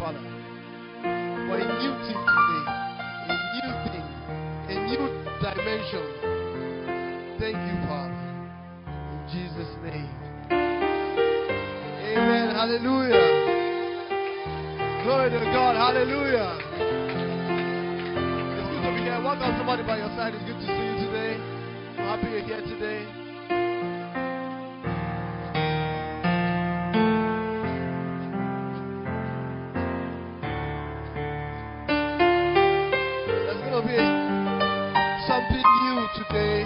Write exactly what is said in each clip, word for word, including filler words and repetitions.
Father, for a new thing today, a new thing, a new dimension. Thank you, Father. In Jesus' name. Amen. Hallelujah. Glory to God. Hallelujah. It's good to be here. Welcome somebody by your side. It's good to see you today. I'm happy you're here today. There's going to be something new today.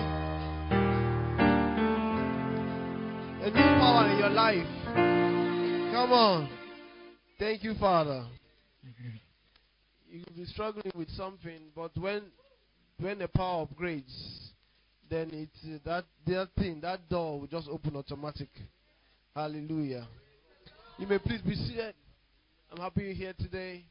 A new power in your life. Come on. Thank you, Father. You could be struggling with something, but when when the power upgrades, then it's uh, that that thing, that door will just open automatic. Hallelujah. You may please be seated. I'm happy you're here today.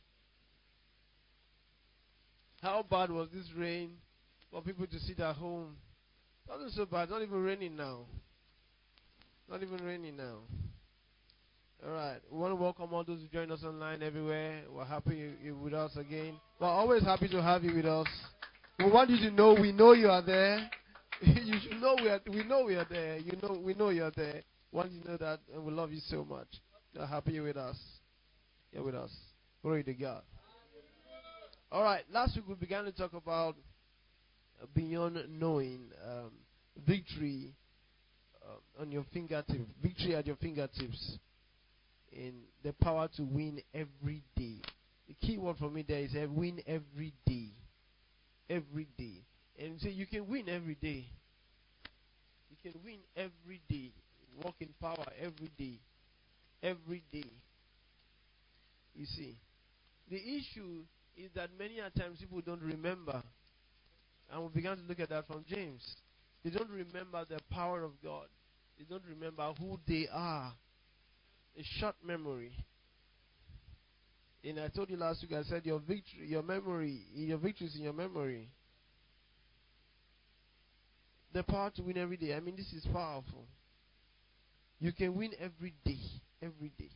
How bad was this rain for people to sit at home? Not so bad. Not even raining now. Not even raining now. All right. We want to welcome all those who join us online everywhere. We're happy you, you're with us again. We're always happy to have you with us. We want you to know we know you are there. You should know we are. We know we are there. You know we know you are there. We want you to know that, and we love you so much. We're happy you're with us. You're with us. Glory to God. All right. Last week we began to talk about uh, beyond knowing, um, victory uh, on your fingertips, victory at your fingertips. In the power to win every day. The key word for me there is uh, win every day. Every day. And so you can win every day. You can win every day. Walk in power every day. Every day. You see. The issue is that many a times people don't remember. And we began to look at that from James. They don't remember the power of God. They don't remember who they are. A short memory. And I told you last week, I said your victory, your memory, your victory is in your memory. The power to win every day. I mean, this is powerful. You can win every day. Every day.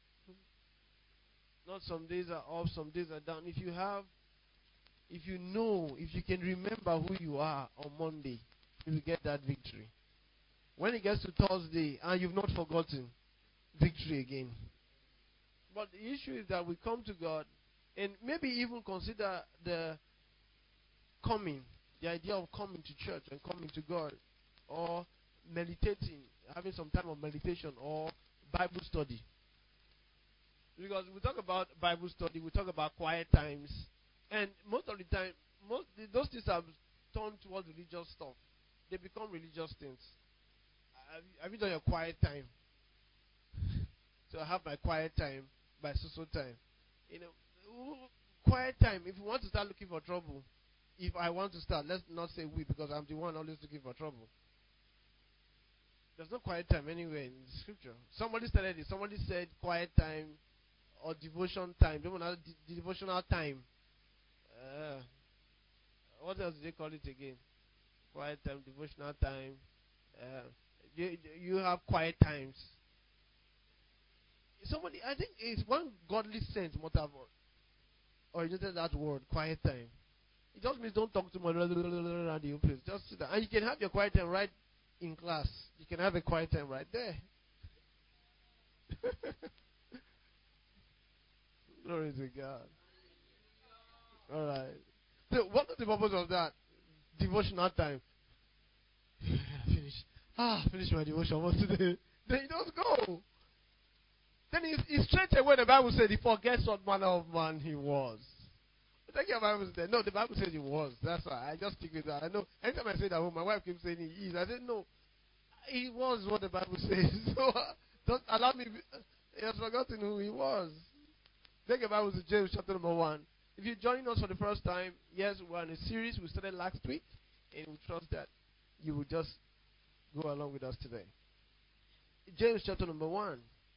Not some days are up, some days are down. If you have, if you know, if you can remember who you are on Monday, you will get that victory. When it gets to Thursday and you've not forgotten, victory again. But the issue is that we come to God and maybe even consider the coming, the idea of coming to church and coming to God, or meditating, having some time of meditation or Bible study. Because we talk about Bible study, we talk about quiet times, and most of the time, most those things have turned towards religious stuff. They become religious things. Have you, have you done your quiet time? So I have my quiet time by so-so time. You know, quiet time, if you want to start looking for trouble, if I want to start, let's not say we, because I'm the one always looking for trouble. There's no quiet time anywhere in the scripture. Somebody started it. Somebody said quiet time or devotion time. Don't know the devotional time. Uh, what else do they call it again? Quiet time, devotional time. Uh, you, you have quiet times. Somebody, I think it's one godly sense must have originated that word, quiet time. It just means don't talk too much around the place. Just sit down. And you can have your quiet time right in class. You can have a quiet time right there. Glory to God. All right. So what is the purpose of that? Devotional time. Finish. Ah, finish my devotion for today. Then you just go. Then it's, it's straight away the Bible said he forgets what manner of man he was. I think your Bible said, no, the Bible says he was. That's why I just stick with that. I know anytime I say that, my wife keeps saying he is. I said, no, he was what the Bible says. So uh, don't allow me. He has forgotten who he was. Take your Bible to James chapter number one. If you're joining us for the first time, yes, we're in a series we started last week, and we trust that you will just go along with us today. James chapter number one.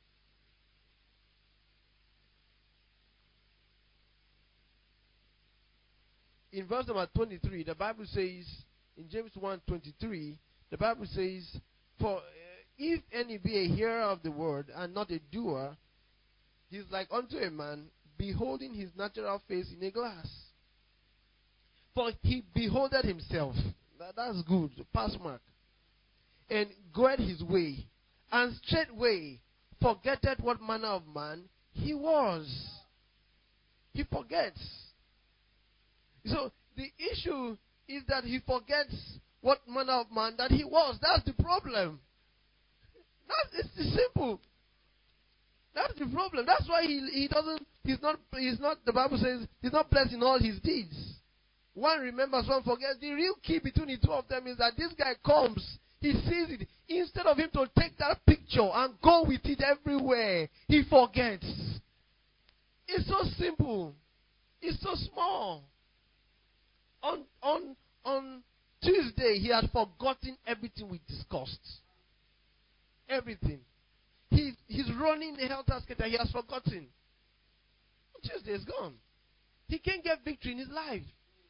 In verse number twenty-three, the Bible says, in James one twenty-three, the Bible says, For uh, if any be a hearer of the word and not a doer, he is like unto a man beholding his natural face in a glass. For he beholded himself. That, that's good. Pass mark. And goeth his way. And straightway forgetteth what manner of man he was. He forgets. So the issue is that he forgets what manner of man that he was. That's the problem. That's it's simple. That's the problem. That's why he he doesn't. He's not. He's not. The Bible says he's not blessed in all his deeds. One remembers, one forgets. The real key between the two of them is that this guy comes. He sees it. Instead of him to take that picture and go with it everywhere, he forgets. It's so simple. It's so small. On on on Tuesday, he had forgotten everything we discussed. Everything. He, he's running a helter skelter. He has forgotten. Tuesday is gone. He can't get victory in his life.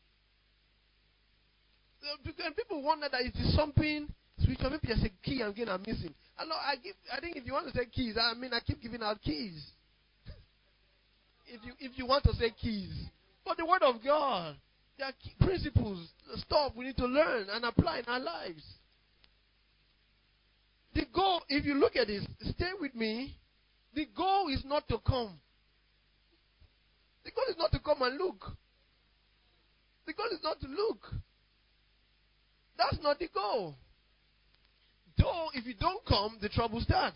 And people wonder that it is something spiritual. Maybe there's a key again I'm missing. I know. I give. I think if you want to say keys, I mean I keep giving out keys. if you if you want to say keys, but the word of God, there are key principles, stuff we need to learn and apply in our lives. The goal, if you look at this, stay with me. The goal is not to come. The goal is not to come and look. The goal is not to look. That's not the goal. Though, if you don't come, the trouble starts.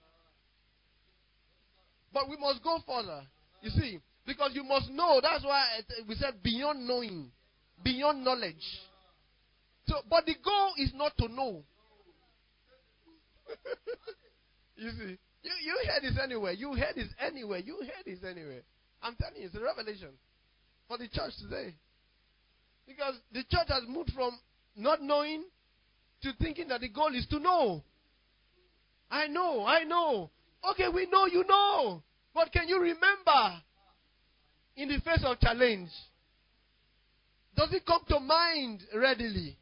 But we must go further. You see, because you must know. That's why we said beyond knowing, beyond knowledge. So, but the goal is not to know. You see, you, you hear this anywhere. You hear this anywhere. You hear this anywhere. I'm telling you, it's a revelation for the church today. Because the church has moved from not knowing to thinking that the goal is to know. I know, I know. Okay, we know you know. But can you remember in the face of challenge? Does it come to mind readily?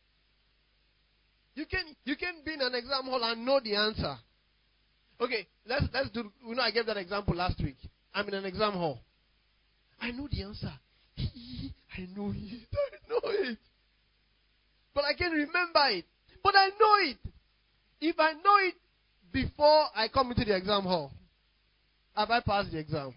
You can you can be in an exam hall and know the answer. Okay, let's let's do. You know, I gave that example last week. I'm in an exam hall. I know the answer. I know it. I know it. But I can't remember it. But I know it. If I know it before I come into the exam hall, have I passed the exam?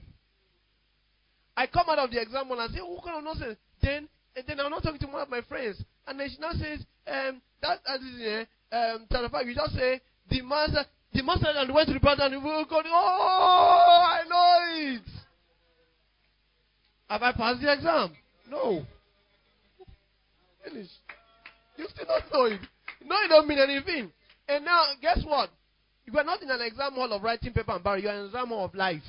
I come out of the exam hall and say, "Oh, what kind of nonsense?" Then, and then I'm not talking to one of my friends, and then she now says, um, "That that is here, um, chapter five." You just say, "The master, the master, and went to the brother, and we will go." Oh, I know it. Have I passed the exam? No. Finish. You still don't know it. No, it don't mean anything. And now, guess what? You are not in an exam hall of writing paper and barrel. You are in an exam hall of life.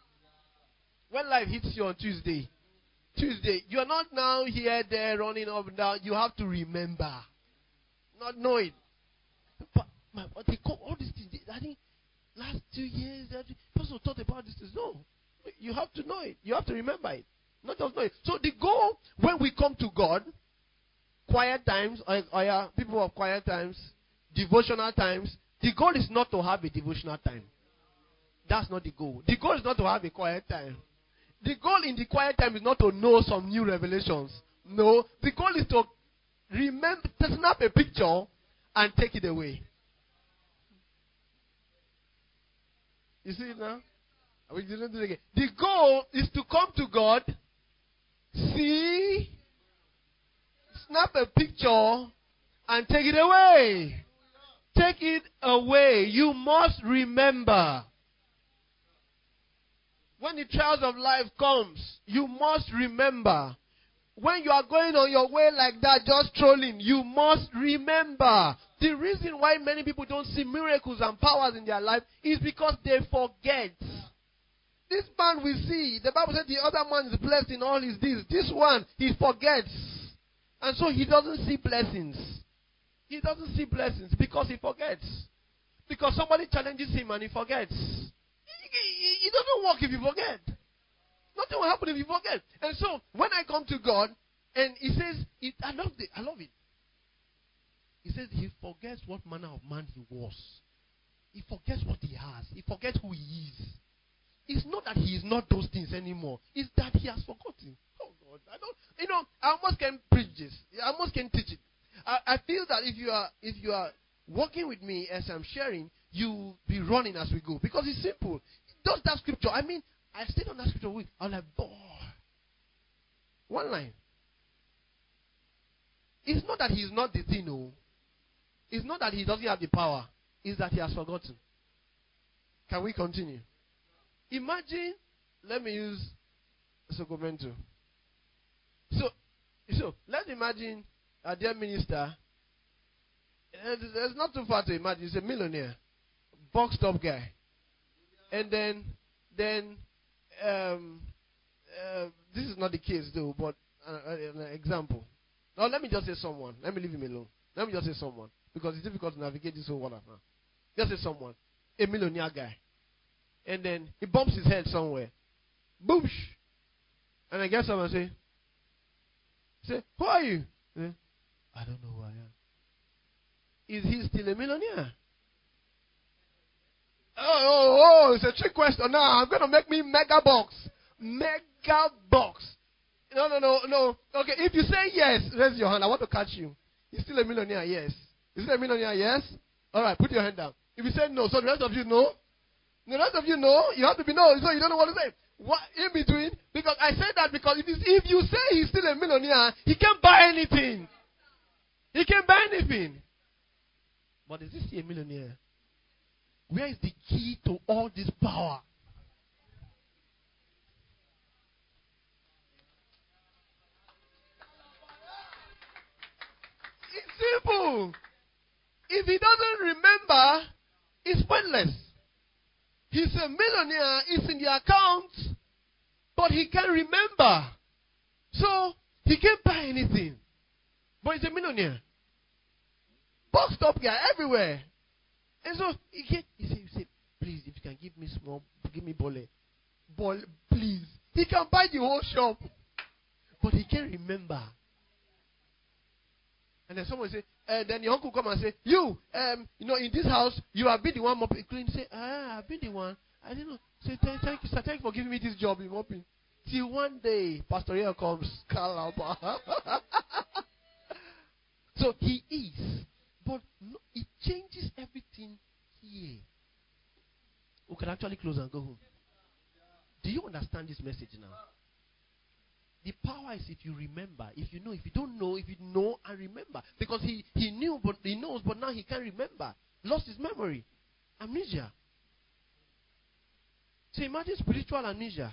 When life hits you on Tuesday, Tuesday, you are not now here, there, running up and down. You have to remember. Not know it. But, my, but they call all these things. I think last two years, that person thought about this. No. You have to know it. You have to remember it. Not just know it. So the goal, when we come to God, quiet times, or, or yeah, people of quiet times, devotional times, the goal is not to have a devotional time. That's not the goal. The goal is not to have a quiet time. The goal in the quiet time is not to know some new revelations. No. The goal is to remember, to snap a picture and take it away. You see it now? We didn't do it again. The goal is to come to God, see, snap a picture, and take it away. Take it away. You must remember. When the trials of life comes, you must remember. When you are going on your way like that, just strolling, you must remember. The reason why many people don't see miracles and powers in their life is because they forget. This man we see, the Bible said the other man is blessed in all his deeds. This one, he forgets. And so he doesn't see blessings. He doesn't see blessings because he forgets. Because somebody challenges him and he forgets. It doesn't work if you forget. Nothing will happen if you forget. And so, when I come to God, and He says, it, I love it. I love it. He says He forgets what manner of man He was. He forgets what He has. He forgets who He is. it's not that he is not those things anymore. It's that he has forgotten. Oh God, I don't. You know, I almost can preach this. I almost can teach it. I, I feel that if you are if you are working with me as I'm sharing, you be running as we go because it's simple. Just that scripture. I mean, I stayed on that scripture week. I'm like, boy, one line. It's not that he's not the thing, no. It's not that he doesn't have the power. It's that he has forgotten. Can we continue? Imagine, let me use Sacramento. So, so let's imagine a dear minister. It's not too far to imagine. He's a millionaire, boxed up guy, and then, then, um, uh, this is not the case though, but uh, an example. Now let me just say someone. Let me leave him alone. Let me just say someone because it's difficult to navigate this whole world now. Just say someone, a millionaire guy, and then he bumps his head somewhere, boosh, and I get someone say, say, who are you? Say, I don't know who I am. Is he still a millionaire? Oh, oh, oh, it's a trick question. Now I'm going to make me mega box. Mega box. No, no, no, no. Okay, if you say yes, raise your hand. I want to catch you. He's still a millionaire, yes. Is he a millionaire, yes? All right, put your hand down. If you say no, so the rest of you know. The rest of you know. You have to be no, so you don't know what to say. What in between? Because I say that because if, if you say he's still a millionaire, he can't buy anything. He can't buy anything. But is this a millionaire? Where is the key to all this power? It's simple. If he doesn't remember, it's pointless. He's a millionaire, it's in the account, but he can't remember. So, he can't buy anything. But he's a millionaire. Boxed up guy everywhere. And so, he can't, he said, he said, please, if you can give me small, give me bole. Bole, please. He can buy the whole shop. But he can't remember. And then someone say, uh, then your uncle come and say, you, um, you know, in this house, you have been the one mopping. Clean. Say, ah, I've been the one. I didn't know. Say, thank, thank you, sir. Thank you for giving me this job in mopping. Till one day, Pastor Hill comes, Kalaba. So he is. But no, it changes everything here. We can actually close and go home. Do you understand this message now? The power is if you remember, if you know, if you don't know, if you know and remember. Because he, he knew, but he knows, but now he can't remember. Lost his memory. Amnesia. So imagine spiritual amnesia.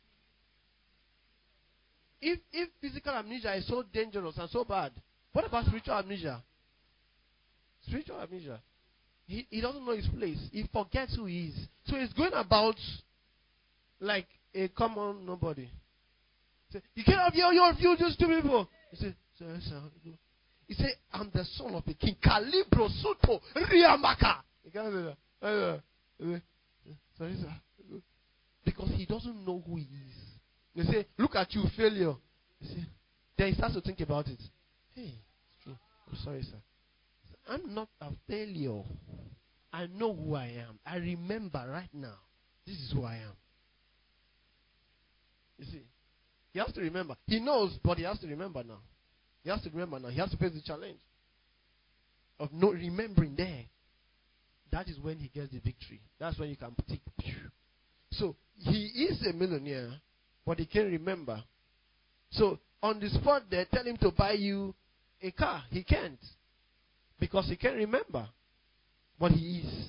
If if physical amnesia is so dangerous and so bad, what about spiritual amnesia? Spiritual amnesia. He, he doesn't know his place. He forgets who he is. So he's going about like a common nobody. Say, you can't have your, your view, just two people. He said, sir, sir. He said, I'm the son of a king. Calibro Suto Riamaka. He can't say that. Sorry, sir. Because he doesn't know who he is. They say, look at you, failure. You see, then he starts to think about it. Hey, it's true. I'm sorry, sir. I'm not a failure. I know who I am. I remember right now. This is who I am. You see, he has to remember. He knows, but he has to remember now. He has to remember now. He has to face the challenge of not remembering there. That is when he gets the victory. That's when you can take. So, he is a millionaire, but he can't remember. So, on the spot there, tell him to buy you a car. He can't. Because he can't remember. But he is.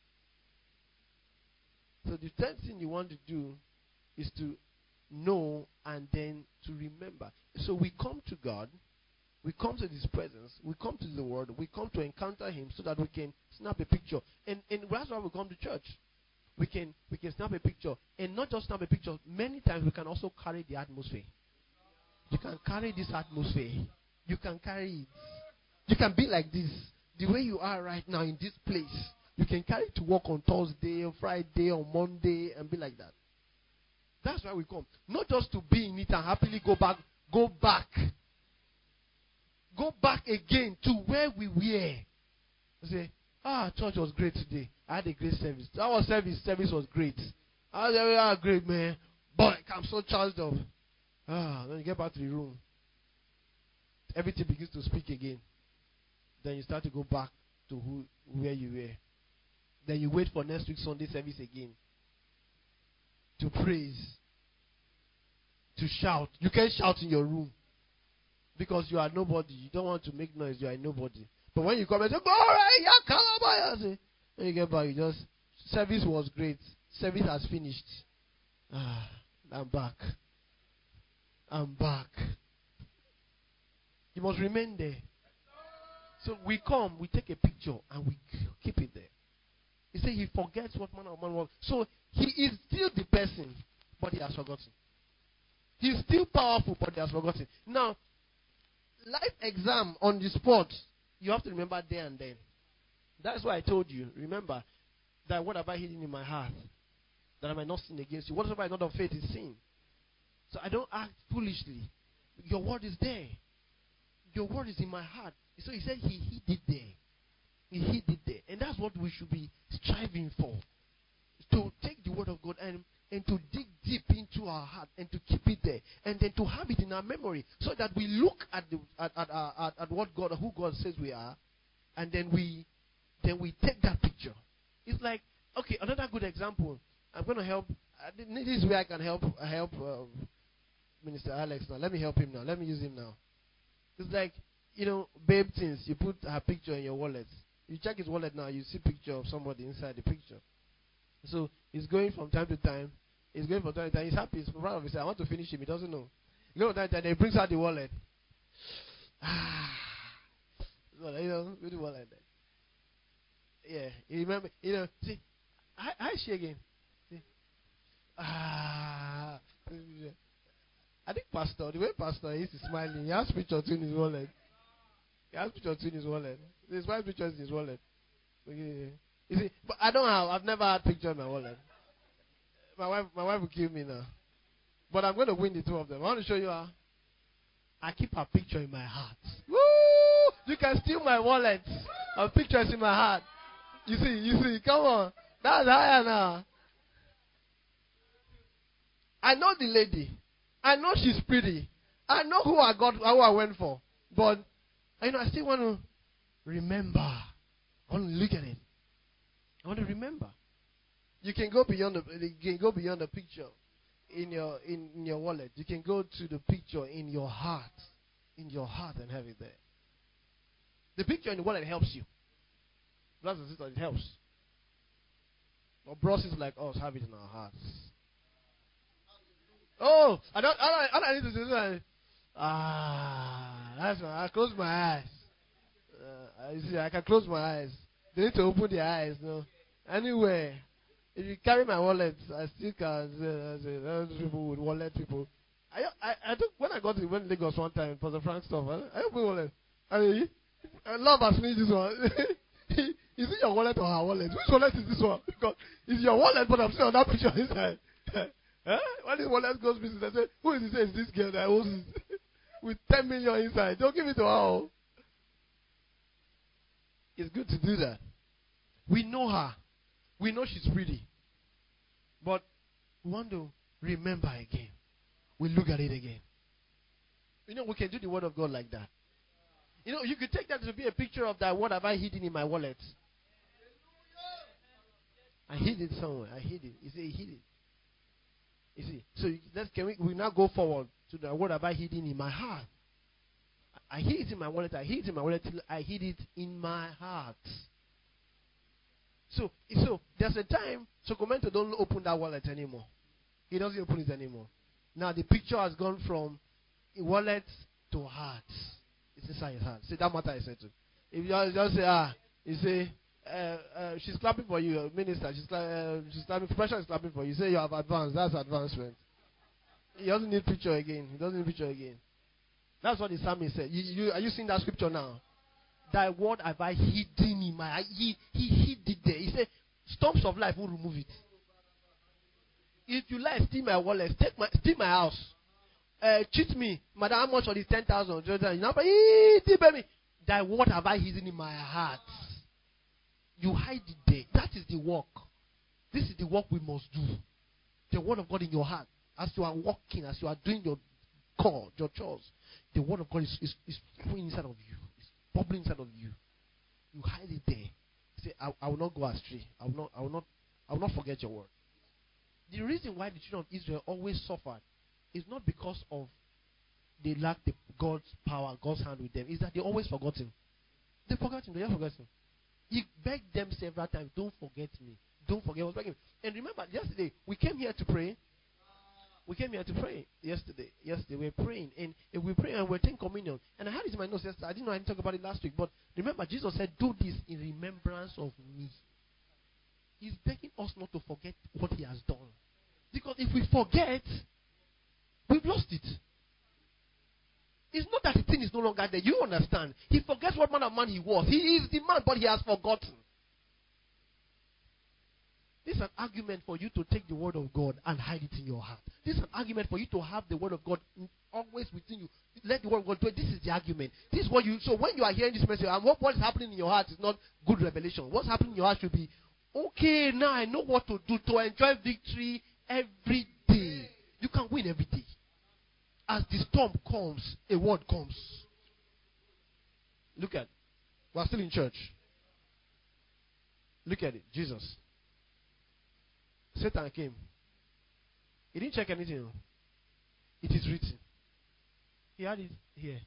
So, the third thing you want to do is to know and then to remember. So, we come to God. We come to His presence. We come to the Word. We come to encounter Him so that we can snap a picture. And, and that's why we come to church. We can we can snap a picture. And not just snap a picture. Many times we can also carry the atmosphere. You can carry this atmosphere. You can carry it. You can be like this. The way you are right now in this place. You can carry it to work on Thursday, or Friday, or Monday, and be like that. That's why we come. Not just to be in it and happily go back. Go back. Go back again to where we were. You say, ah, church was great today. I had a great service. Our service service was great. I was like, ah, great, man. Boy, I'm so charged up. Ah, then you get back to the room. Everything begins to speak again. Then you start to go back to who, where you were. Then you wait for next week's Sunday service again. To praise. To shout. You can't shout in your room. Because you are nobody. You don't want to make noise. You are nobody. But when you come and say, Glory, when you get back, you just, service was great. Service has finished. Ah, I'm back. I'm back. You must remain there. So we come, we take a picture, and we keep it there. He said he forgets what manner of man was. So he is still the person, but he has forgotten. He is still powerful, but he has forgotten. Now, life exam on the spot, you have to remember there and then. That's why I told you, remember, that what have I hidden in my heart? That I might not sin against you. Whatever I not of faith is sin. So I don't act foolishly. Your word is there. Your word is in my heart. So he said he hid it there. He hid it there. And that's what we should be striving for. To take the word of God and, and to dig deep into our heart and to keep it there. And then to have it in our memory. So that we look at the at, at, at, at what God, who God says we are. And then we then we take that picture. It's like, okay, another good example. I'm going to help. Uh, this is where I can help help um, Minister Alex now. Let me help him now. Let me use him now. It's like, you know, babe things. You put her picture in your wallet. You check his wallet now. You see picture of somebody inside the picture. So he's going from time to time. He's going from time to time. He's happy. He's proud of himself. I want to finish him. He doesn't know. He goes from time to time. Then he brings out the wallet. Ah, you know, with the wallet there. Yeah, you remember. You know, see, I I she again. See? Ah, I think Pastor, the way Pastor is smiling, he has picture too in his wallet. He has picture too in his wallet. His wife's picture is in his wallet. Okay. You see, but I don't have. I've never had picture in my wallet. My wife, my wife will kill me now. But I'm going to win the two of them. I want to show you how. I keep her picture in my heart. Woo! You can steal my wallet. Her picture is in my heart. You see, you see. Come on, that's higher now. I know the lady. I know she's pretty. I know who I got, who I went for. But you know, I still want to remember. I want to look at it. I want to remember. You can go beyond the. You can go beyond the picture in your in, in your wallet. You can go to the picture in your heart, in your heart, and have it there. The picture in the wallet helps you. Brothers and sisters, it helps. But brothers like us have it in our hearts. Oh, I don't. All I, all I need to do is like, ah, that's right. I close my eyes. Uh, you see, I can close my eyes. They need to open their eyes. No, anyway, if you carry my wallet, I still can say, say those people with wallet people. I I I think when I got to when Lagos one time for the Frank stuff, I, I opened wallet. I mean, I love has finished this one. Is it your wallet or her wallet? Which wallet is this one? Because it's your wallet, but I'm still on that picture inside. Huh? When this wallet goes missing, they say, who is this? Is this girl that owns it with ten million inside? Don't give it to her. It's good to do that. We know her. We know she's pretty. But we want to remember again. We look at it again. You know, we can do the word of God like that. You know, you could take that to be a picture of that. What have I hidden in my wallet? I hid it somewhere. I hid it. You see, he hid it. You see, so let's can we, we now go forward to the what have I hidden in my heart? I hid it in my wallet. I hid it in my wallet. I hid it in my heart. So, so there's a time. So Comento don't open that wallet anymore. He doesn't open it anymore. Now the picture has gone from wallet to heart. It's inside his heart. See that matter I said to. If you just, just say ah, you say. Uh, uh, she's clapping for you, minister. She's, uh, she's clapping. Pressure is clapping for you. You say you have advanced. That's advancement. He doesn't need picture again. He doesn't need picture again. That's what the psalmist said. You, you, are you seeing that scripture now? Thy word have I hidden in my. He he hid it there. He said, storms of life will remove it. If you like, steal my wallet, take my, steal my house, uh, cheat me, madam, how much for this ten thousand? You know, me. Thy word have I hidden in my heart. You hide it there. That is the work. This is the work we must do. the word of God in your heart. As you are walking, as you are doing your call, your chores, the word of God is, is, is flowing inside of you. It's bubbling inside of you. You hide it there. Say, I, I will not go astray. I will not, I will not, I will not forget your word. The reason why the children of Israel always suffered is not because of they lacked the God's power, God's hand with them. Is that they always forgot him. They forgot him. They never forgot him. He begged them several times, don't forget me. Don't forget. I was begging. And remember, yesterday, we came here to pray. We came here to pray yesterday. Yesterday, we were praying. And we were praying and we were taking communion. And I had it in my notes yesterday. I didn't know I didn't talk about it last week. But remember, Jesus said, do this in remembrance of me. He's begging us not to forget what he has done. Because if we forget, we've lost it. It's not that the thing is no longer there. You understand. He forgets what manner of man he was. He is the man, but he has forgotten. This is an argument for you to take the word of God and hide it in your heart. This is an argument for you to have the word of God always within you. Let the word of God do it. This is the argument. This is what you. So when you are hearing this message, and what, what is happening in your heart is not good revelation. What's happening in your heart should be, okay, now I know what to do to enjoy victory every day. You can win every day. As the storm comes, a word comes. Look at it. We're still in church. Look at it. Jesus. Satan came. He didn't check anything. It is written. He had it here.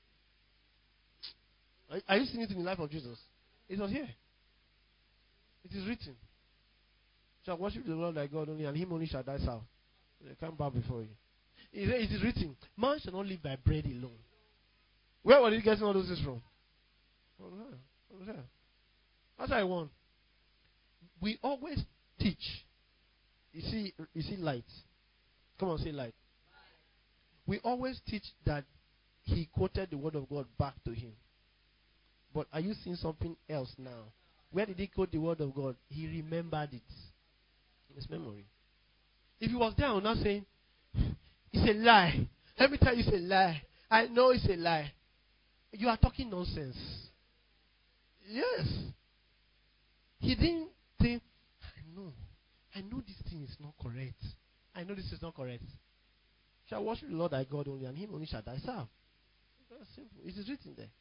Are, are you seeing it in the life of Jesus? It was here. It is written. Shall worship the Lord thy God only, and him only shall thy serve. They can't bow before you. It is written, man shall not live by bread alone. Where were you getting all those things from? From here. From here. That's how I want. We always teach. You see, you see light. Come on, say light. We always teach that he quoted the word of God back to him. But are you seeing something else now? Where did he quote the word of God? He remembered it in his memory. If he was there, I would not say, it's a lie. Every time you say lie, I know it's a lie. You are talking nonsense. Yes. He didn't say, I know. I know this thing is not correct. I know this is not correct. Shall worship the Lord thy God only, and him only shall thy serve. Very simple. It is written there.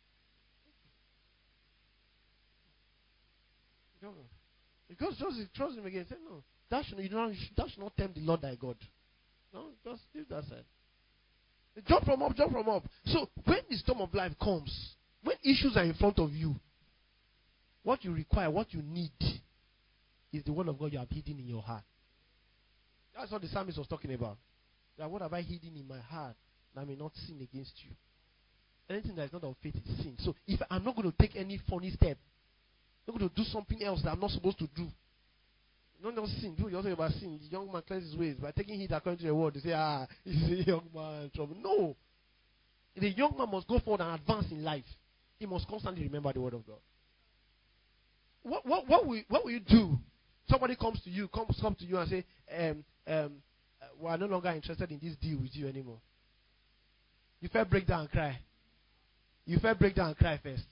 Because just trust him again. Say no. That should, you know, that should not tempt the Lord thy God. No, just leave that side. Jump from up, jump from up. So when the storm of life comes, when issues are in front of you, what you require, what you need, is the word of God you have hidden in your heart. That's what the psalmist was talking about. That what have I hidden in my heart that I may not sin against you? Anything that is not of faith is sin. So if I'm not going to take any funny step, I'm not going to do something else that I'm not supposed to do. Not just sin. People just say about sin. The young man cleanses his ways. By taking heed according to the word, they say, ah, he's a young man in trouble. No. The young man must go forward and advance in life. He must constantly remember the word of God. What what what will, what will you do? Somebody comes to you, comes come to you and say, um, um, uh, we are no longer interested in this deal with you anymore. You first break down and cry. You first break down and cry first.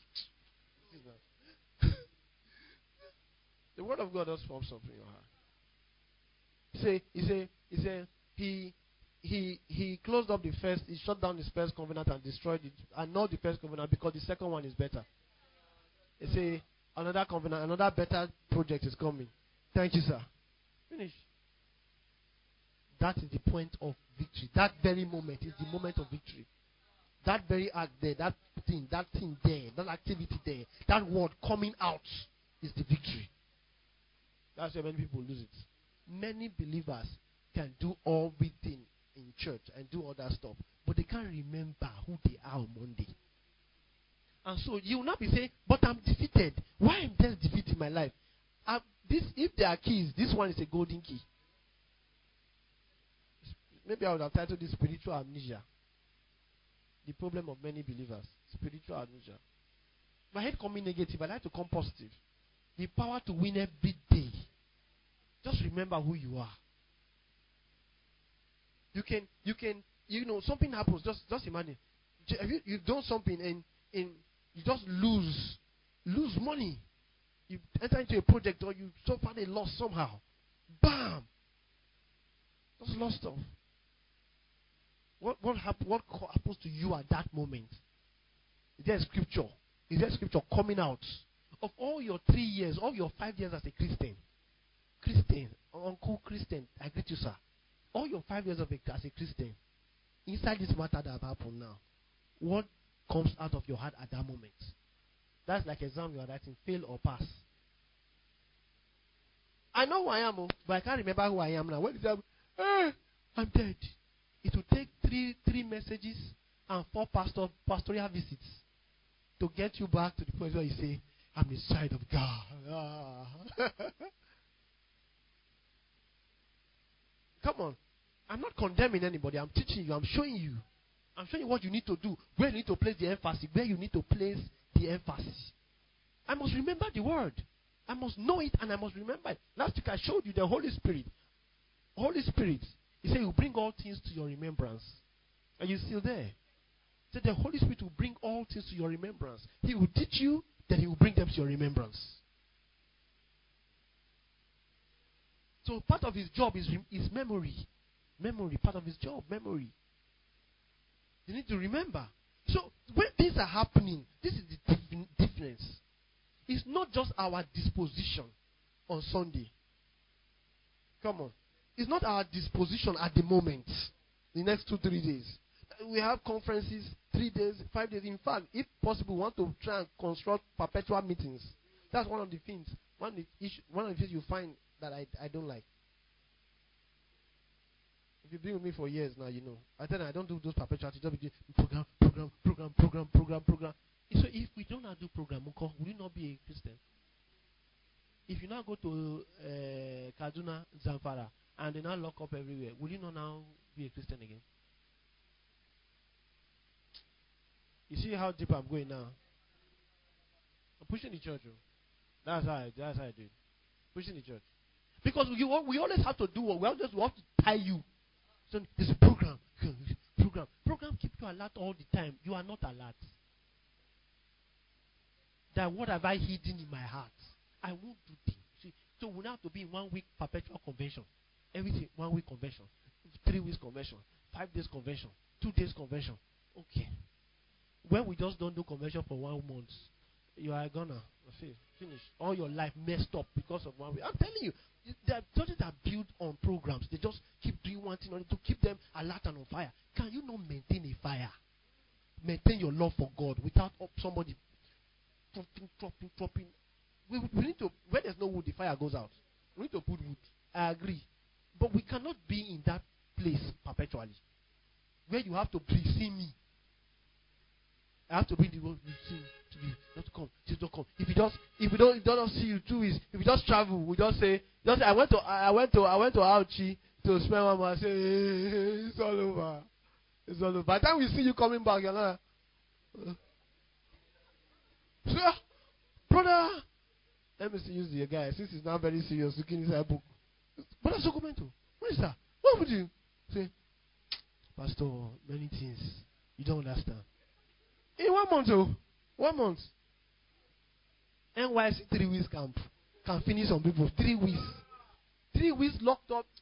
The word of God does form something in your heart. He say, he say, he say, he he he closed up the first, he shut down the first covenant and destroyed it, and not the first covenant because the second one is better. He say another covenant, another better project is coming. Thank you, sir. Finish. That is the point of victory. That very moment is the moment of victory. That very act there, that thing, that thing there, that activity there, that word coming out is the victory. That's why many people lose it. Many believers can do everything in church and do all that stuff, but they can't remember who they are on Monday. And so you will not be saying, but I'm defeated. Why am I defeated in my life? Uh, this, if there are keys, this one is a golden key. Maybe I would have titled this spiritual amnesia. The problem of many believers. Spiritual amnesia. My head coming negative, I like to come positive. The power to win every day. Just remember who you are. You can, you can, you know, something happens. Just, just imagine. You, you've done something and, and you just lose, lose money. You enter into a project or you suffer a loss somehow. Bam! Just lost stuff. What what hap- what co- happens to you at that moment? Is there a scripture? Is there a scripture coming out of all your three years, all your five years as a Christian? Christian, Uncle Christian, I greet you, sir. All your five years of a, as a Christian, inside this matter that have happened now, what comes out of your heart at that moment? That's like exam you are writing, fail or pass. I know who I am, but I can't remember who I am now. When is that? Hey, I'm dead. It will take three three messages and four pastor, pastoral visits to get you back to the point where you say, I'm the side of God. Ah. Come on. I'm not condemning anybody. I'm teaching you. I'm showing you. I'm showing you what you need to do. Where you need to place the emphasis. Where you need to place the emphasis. I must remember the word. I must know it and I must remember it. Last week I showed you the Holy Spirit. Holy Spirit. He said, you bring all things to your remembrance. Are you still there? He said, the Holy Spirit will bring all things to your remembrance. He will teach you, then he will bring them to your remembrance. So part of his job is, is memory. Memory. Part of his job, memory. You need to remember. So when things are happening, this is the dif- difference. It's not just our disposition on Sunday. Come on. It's not our disposition at the moment. The next two, three days. We have conferences, three days, five days. In fact, if possible, we want to try and construct perpetual meetings. That's one of the things. One of the, issue, one of the things you find that I, I don't like. If you've been with me for years now, you know. I tell you, I don't do those perpetual things. Just program, program, program, program, program, program. So if we don't do program, will you not be a Christian? If you now go to uh, Kaduna, Zamfara, and they now lock up everywhere, will you not now be a Christian again? You see how deep I'm going now? I'm pushing the church. Oh. That's how I, that's how I do it. Pushing the church. Because we, we always have to do what we always have to tie you. So there's a program. Program. Program keep you alert all the time. You are not alert. That what have I hidden in my heart? I won't do things. See, so we have to be in one week perpetual convention. Everything, one week convention. Three weeks convention. Five days convention. Two days convention. Okay. When we just don't do convention for one month, you are gonna finish. All your life messed up because of one week. I'm telling you, the churches are built on programs. They just keep doing one thing to keep them alert and on fire. Can you not maintain a fire? Maintain your love for God without somebody dropping, dropping, dropping. We, we need to, when there's no wood, the fire goes out. We need to put wood. I agree. But we cannot be in that place perpetually. Where you have to please see me. I have to bring the word to you. Not to come. Just don't come. If you just if we don't if we don't see you two weeks, if we just travel, we just say just say, I went to I went to I went to Auchi to spend one month. Say hey, it's all over. It's all over. By the time we see you coming back, you're not uh, sir, brother. Let me see use the guy. Since he's now very serious, looking inside book. Brother Socomento, what is that? What would you say? Pastor, many things. You don't understand. In one month, oh, one month. N Y C three weeks camp can finish some people. Three weeks. Three weeks locked up.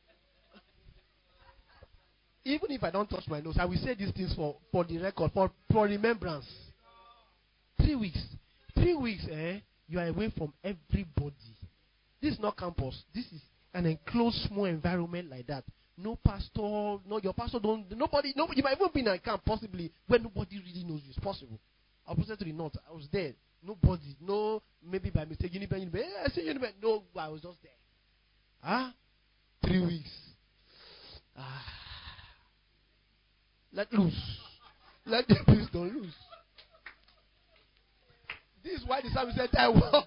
Even if I don't touch my nose, I will say these things for, for the record, for, for remembrance. Three weeks. Three weeks, eh? You are away from everybody. This is not campus. This is an enclosed small environment like that. No pastor, no your pastor don't nobody nobody you might even be in a camp possibly where nobody really knows you. It's possible. I was to the north, I was there. Nobody, no maybe by mistake, Uniben, Uniben, hey, I say Uniben. No, I was just there. Ah, huh? Three weeks. Ah, let loose. Let the peace don't loose. This is why the psalmist said, "Thy word."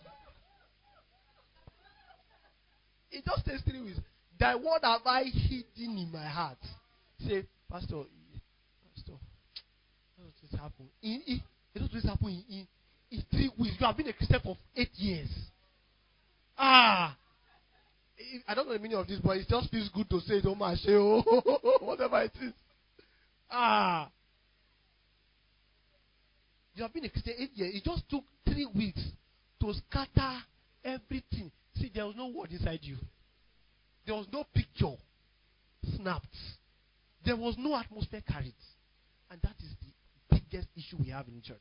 It just takes three weeks. Thy word have I hidden in my heart. Say, Pastor, Pastor, how does this happen? In, in, it does this happen in, in, in three weeks. You have been a Christian for eight years. Ah, I don't know the meaning of this, but it just feels good to say it. Oh my, say, oh, whatever it is. Ah, you have been a Christian eight years. It just took three weeks to scatter everything. See, there was no word inside you. There was no picture. snapped. There was no atmosphere carried. And that is the biggest issue we have in church.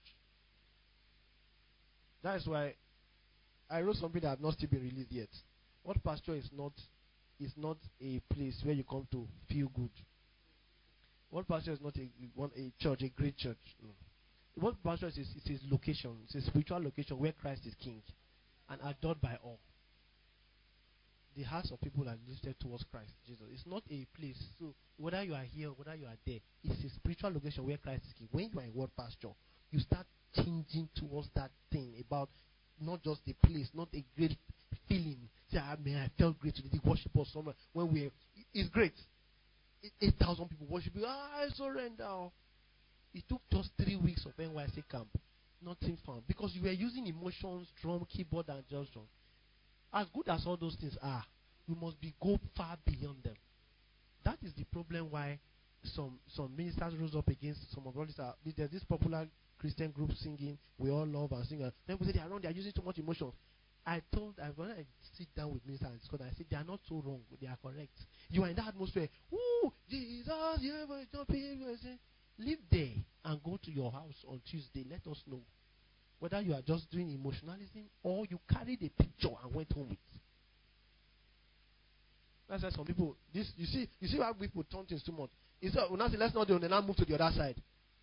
That is why I wrote something that has not still been released yet. What pasture is not is not a place where you come to feel good. What pasture is not a, a church, a great church. No. What pasture is, is, is a location. It's a spiritual location where Christ is king and adored by all. The hearts of people are lifted towards Christ Jesus. It's not a place. So whether you are here, whether you are there, it's a spiritual location where Christ is king. When you are in word pasture, you start changing towards that thing about not just the place, not a great feeling. Say, I mean, I felt great today. The worship was somewhere when we, it's great. Eight thousand people worshiping. Ah, I surrender. It took just three weeks of N Y C camp. Nothing found because you were using emotions, drum, keyboard, and just drum. As good as all those things are, you must be go far beyond them. That is the problem why some some ministers rose up against some of all these. Uh, there's this popular Christian group singing, we all love and sing. Then people say they are wrong, they are using too much emotion. I told, I when I sit down with ministers and discuss, I said they are not so wrong, they are correct. You are in that atmosphere. Ooh, Jesus, yeah, but it's not people. Live there and go to your house on Tuesday. Let us know whether you are just doing emotionalism or you carried a picture and went home with. That's why some people, this you see, you see how people turn things too much. It's not, when I say let's not do it, then I move to the other side.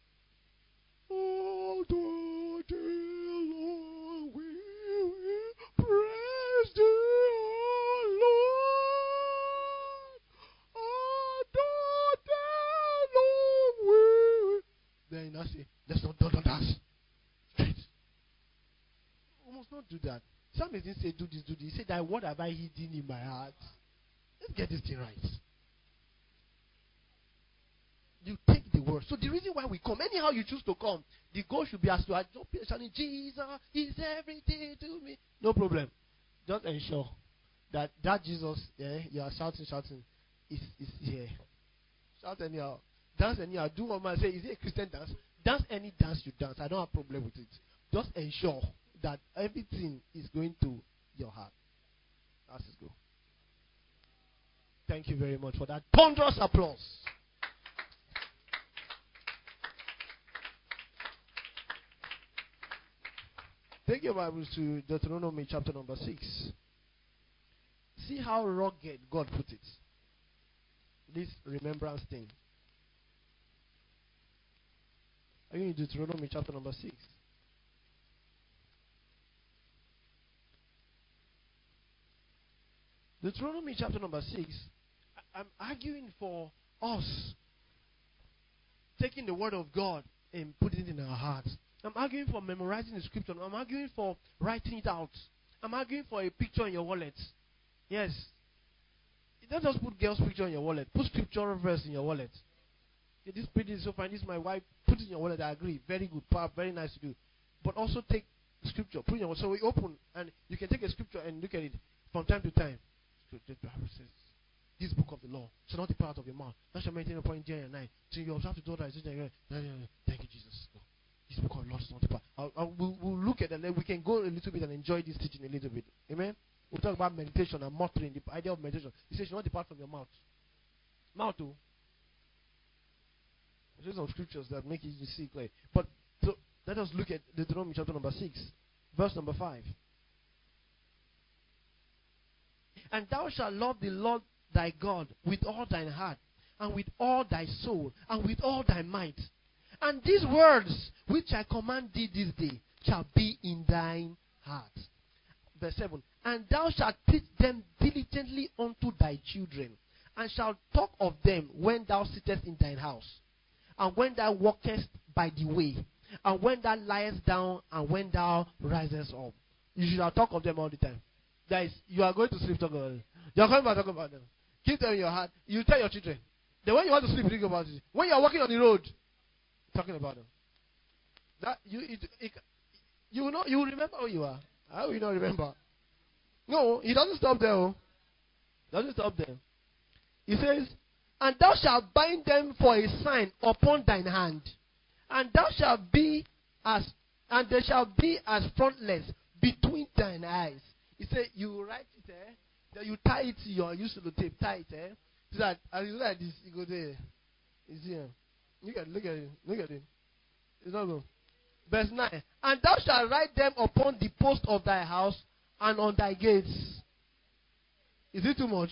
Oh, the day Lord, we will praise the Lord. Oh, the day Lord, we will. Then I say, let's not do that. Straight. We must not do that. Some didn't say do this, do this. He said that what have I hidden in my heart? Let's get this thing right. You take the word. So the reason why we come, anyhow you choose to come, the goal should be as to shouting, Jesus is everything to me. No problem. Just ensure that that Jesus, yeah, you are shouting, shouting, is is here. Shout anyhow. Dance anyhow. Do what man say. Is it a Christian dance? Dance any dance you dance. I don't have problem with it. Just ensure that everything is going to your heart. That's it. Go. Thank you very much for that thunderous applause. Take your Bibles to Deuteronomy chapter number six. See how rugged God put it. This remembrance thing. Are you in Deuteronomy chapter number six? Deuteronomy chapter number six. I'm arguing for us taking the word of God and putting it in our hearts. I'm arguing for memorizing the scripture. I'm arguing for writing it out. I'm arguing for a picture in your wallet. Yes. Don't just put girl's picture in your wallet. Put scripture verse in your wallet. Okay, this pretty is so fine. This is my wife. Put it in your wallet. I agree. Very good. Very nice to do. But also take scripture. Put it in your wallet. So we open and you can take a scripture and look at it from time to time. The Bible says, this book of the law shall not depart out of your mouth. That shall maintain upon day and night. So you observe to do that. Thank you, Jesus. No. This book of the law shall not depart. I'll, I'll, we'll, we'll look at it and then we can go a little bit and enjoy this teaching a little bit. Amen? We'll talk about meditation and muttering, the idea of meditation. He says, shall not depart from your mouth. Mouth too. There's some scriptures that make you see clear. But so let us look at Deuteronomy chapter number six, verse number five. And thou shalt love the Lord thy God with all thine heart, and with all thy soul, and with all thy might. And these words which I command thee this day shall be in thine heart. Verse seven. And thou shalt teach them diligently unto thy children, and shalt talk of them when thou sittest in thine house, and when thou walkest by the way, and when thou liest down, and when thou risest up. You shall talk of them all the time. Guys, you are going to sleep, talk about them. You are coming back, talk about them. Keep them in your heart. You tell your children. Then when you want to sleep, think about it. When you are walking on the road, talking about them. That you it, it, you will not you will remember who you are. How will you not remember? No, he doesn't stop there. Oh. Doesn't stop there. He says, and thou shalt bind them for a sign upon thine hand, and thou shalt be as and they shall be as frontlets between thine eyes. He said, you write it, eh? Then you tie it to your use of the tape, tie it, eh? So that as you look like this, you go there. You see him. Look at look at it. Look at it. It's not good. Verse nine. And thou shalt write them upon the post of thy house and on thy gates. Is it too much?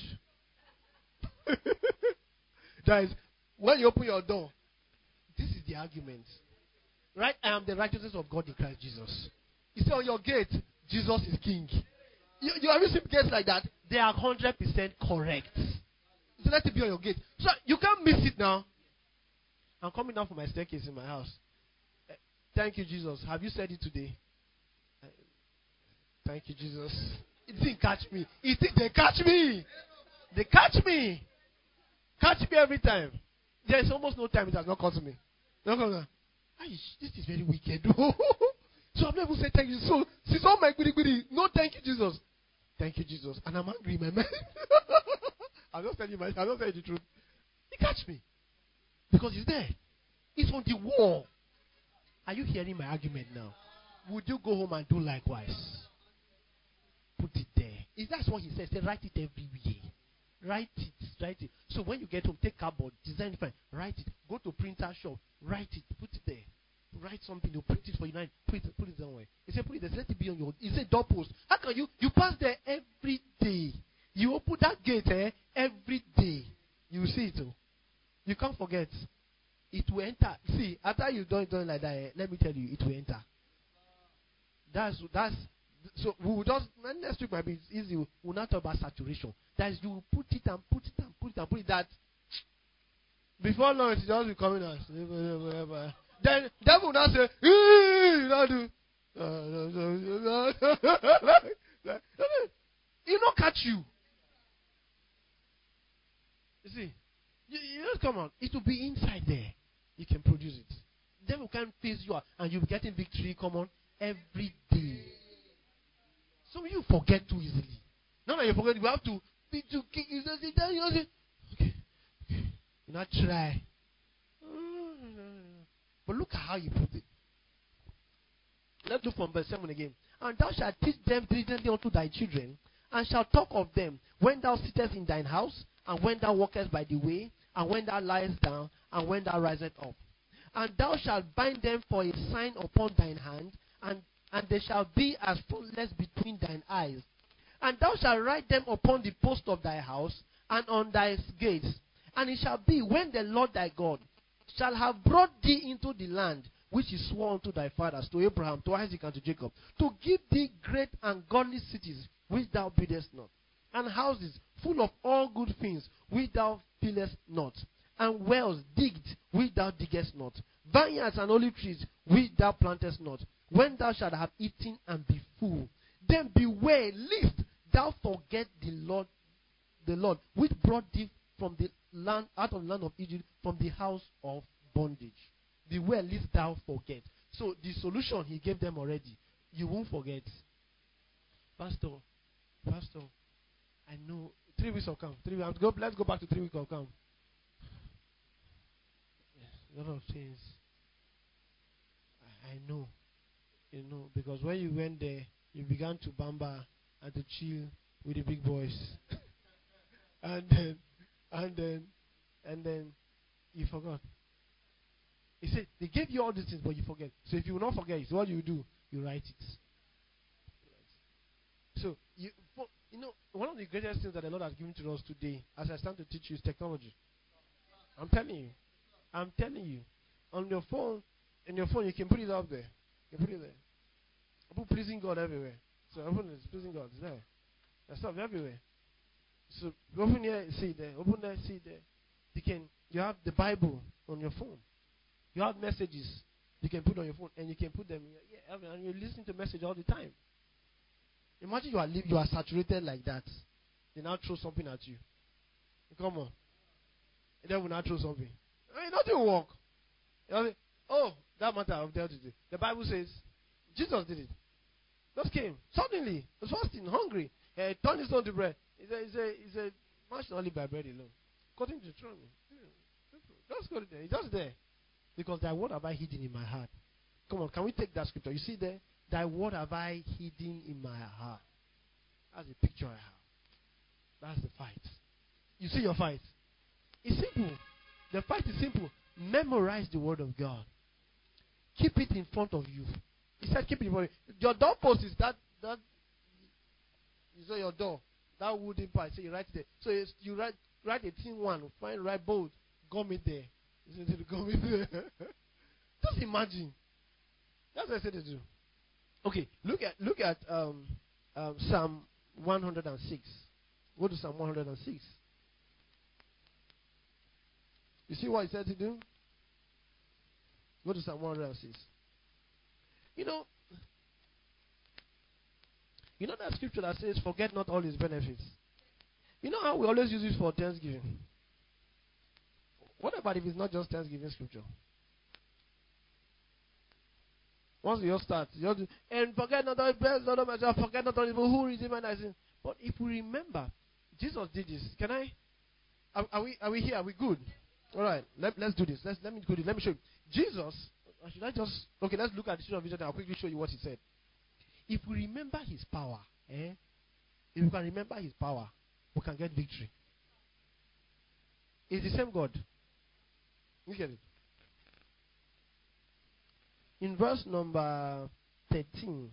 Guys, when you open your door, this is the argument. Right? I am the righteousness of God in Christ Jesus. You say on your gate, Jesus is king. You, you have seen gates like that? They are one hundred percent correct. So let it be on your gate. So you can't miss it now. I'm coming down from my staircase in my house. Uh, thank you, Jesus. Have you said it today? Uh, thank you, Jesus. It didn't catch me. It did, they catch me. They catch me. Catch me every time. There is almost no time it has not caught me. No, no, no. This is very wicked. So I've never said thank you. So since all my goody goody, no thank you, Jesus. Thank you, Jesus. And I'm angry in my mind. I'm not telling you my I'm not telling you the truth. He catch me. Because it's there. It's on the wall. Are you hearing my argument now? Would you go home and do likewise? Put it there. Is that what he says? Say, write it everywhere. Write it. Write it. So when you get home, take cardboard, design it fine. Write it. Go to printer shop. Write it. Put it there. Write something. They'll print it for you. Now put it, put it somewhere. He said, put it there. Let it be on your. He said, doorpost. How can you? You pass there every day. You open that gate eh, every day. You will see it. Oh. You can't forget. It will enter. See, after you don't do it like that, eh, let me tell you, it will enter. That's that's. So we will just next week might be easy. We'll not talk about saturation. That is, you will put it and put it and put it and put it that before long it's just be coming out. Then devil will not say, you not do. He not catch you. You see, you, you just come on. It will be inside there. You can produce it. Devil can face you out and you'll be getting victory. Come on, every day. So you forget too easily. Now that you forget, you have to be to kick. You just sit down. You just say, okay, okay. You not try. But look at how you put it. Let's look from verse seven again. And thou shalt teach them diligently unto thy children, and shalt talk of them when thou sittest in thine house, and when thou walkest by the way, and when thou liest down, and when thou risest up. And thou shalt bind them for a sign upon thine hand, and and they shall be as frontlets between thine eyes. And thou shalt write them upon the post of thy house, and on thy gates. And it shall be, when the Lord thy God shall have brought thee into the land which he swore unto thy fathers, to Abraham, to Isaac, and to Jacob, to give thee great and godly cities which thou buildest not, and houses full of all good things which thou fillest not, and wells digged which thou diggest not, vineyards and olive trees which thou plantest not, when thou shalt have eaten and be full, then beware lest thou forget the Lord, the Lord, which brought thee from the land, out of the land of Egypt, from the house of bondage. Beware lest thou forget. So the solution he gave them already. You won't forget. Pastor, Pastor, I know three weeks of camp. Three weeks. Go, let's go back to three weeks of camp. Yes, a lot of things. I, I know. You know, because when you went there, you began to bamba and to chill with the big boys. and then, and then, and then, you forgot. He said, they gave you all these things, but you forget. So if you will not forget, so what you do, you write it. So, you, for, you know, one of the greatest things that the Lord has given to us today, as I stand to teach you, is technology. I'm telling you. I'm telling you. On your phone, in your phone, you can put it up there. You put it there. I put pleasing God everywhere. So open it, pleasing God. It's there. There's stuff everywhere. So open here, see it there. Open there, see it there. You can. You have the Bible on your phone. You have messages you can put on your phone, and you can put them. Yeah, and you listen to message all the time. Imagine you are live, you are saturated like that. They now throw something at you. Come on. And then will not throw something. I mean, nothing will work. You know, oh, that matter I've dealt with it. The Bible says Jesus did it. Just came. Suddenly. He was fasting, hungry. He turned his own to bread. He said, he said, he said, man should not live by bread alone. According to the throne. Just go there. He's just there. Because thy word have I hidden in my heart. Come on, can we take that scripture? You see there? Thy word have I hidden in my heart. That's the picture I have. That's the fight. You see your fight. It's simple. The fight is simple. Memorize the word of God. Keep it in front of you. He said, keep it in front of you. Your doorpost is that, that, you saw your door, that wooden part. So you write it there. So you, you write, write a thin one, find right bold, gum it there. You say, gum it there. Just imagine. That's what I said to do. Okay, look at, look at um, um, Psalm one hundred six. Go to Psalm one hundred six. You see what he said to do? Go to Psalm one hundred six. You know, you know that scripture that says, forget not all his benefits. You know how we always use it for Thanksgiving? What about if it's not just Thanksgiving scripture? Once you start, you have to, and forget not all his benefits, forget not all his who is him and I sin. But if we remember, Jesus did this. Can I? Are, are we are we here? Are we good? All right. Let, let's do this. Let's let me do this. Let me show you. Jesus. Should I just okay? Let's look at the story of Jesus. I'll quickly show you what he said. If we remember his power, eh? If we can remember his power, we can get victory. It's the same God. Look at it. In verse number thirteen.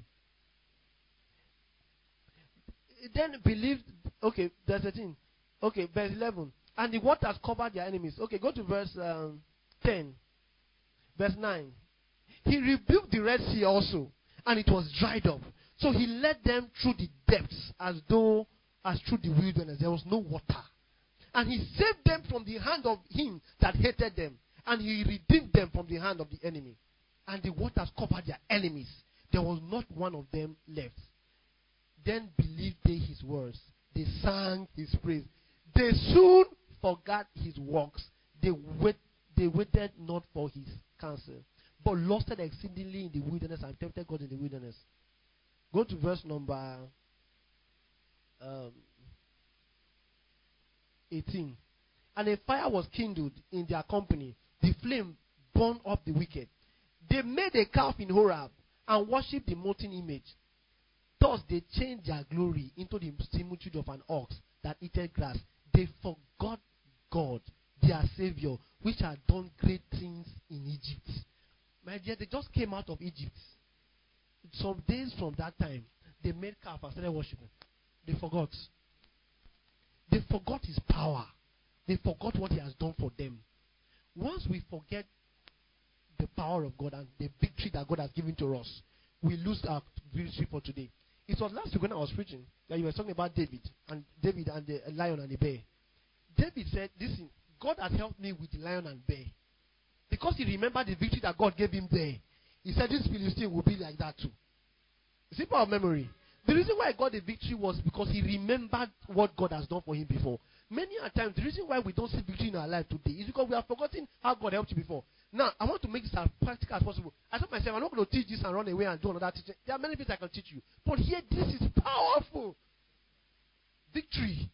Then believed, okay, verse thirteen. Okay, verse eleven. And the waters covered their enemies. Okay, go to verse um, ten. Verse nine. He rebuked the Red Sea also, and it was dried up. So he led them through the depths as though, as through the wilderness. There was no water. And he saved them from the hand of him that hated them. And he redeemed them from the hand of the enemy. And the waters covered their enemies. There was not one of them left. Then believed they his words. They sang his praise. They soon forgot his works. They wait, they waited not for his counsel, but lusted exceedingly in the wilderness and tempted God in the wilderness. Go to verse number um, eighteen. And a fire was kindled in their company. The flame burned up the wicked. They made a calf in Horeb and worshipped the molten image. Thus they changed their glory into the similitude of an ox that eateth grass. They forgot God, their Savior, which had done great things in Egypt. My dear, they just came out of Egypt. Some days from that time, they made calf and started worshiping. They forgot. They forgot his power. They forgot what he has done for them. Once we forget the power of God and the victory that God has given to us, we lose our victory for today. It was last week when I was preaching that you were talking about David and David and the lion and the bear. David said, listen, God has helped me with the lion and bear. Because he remembered the victory that God gave him there. He said this Philistine will be like that too. See, power of memory. The reason why I got the victory was because he remembered what God has done for him before. Many a times, the reason why we don't see victory in our life today is because we have forgotten how God helped you before. Now, I want to make this as practical as possible. I told myself, I'm not going to teach this and run away and do another teaching. There are many things I can teach you. But here, this is powerful. Victory.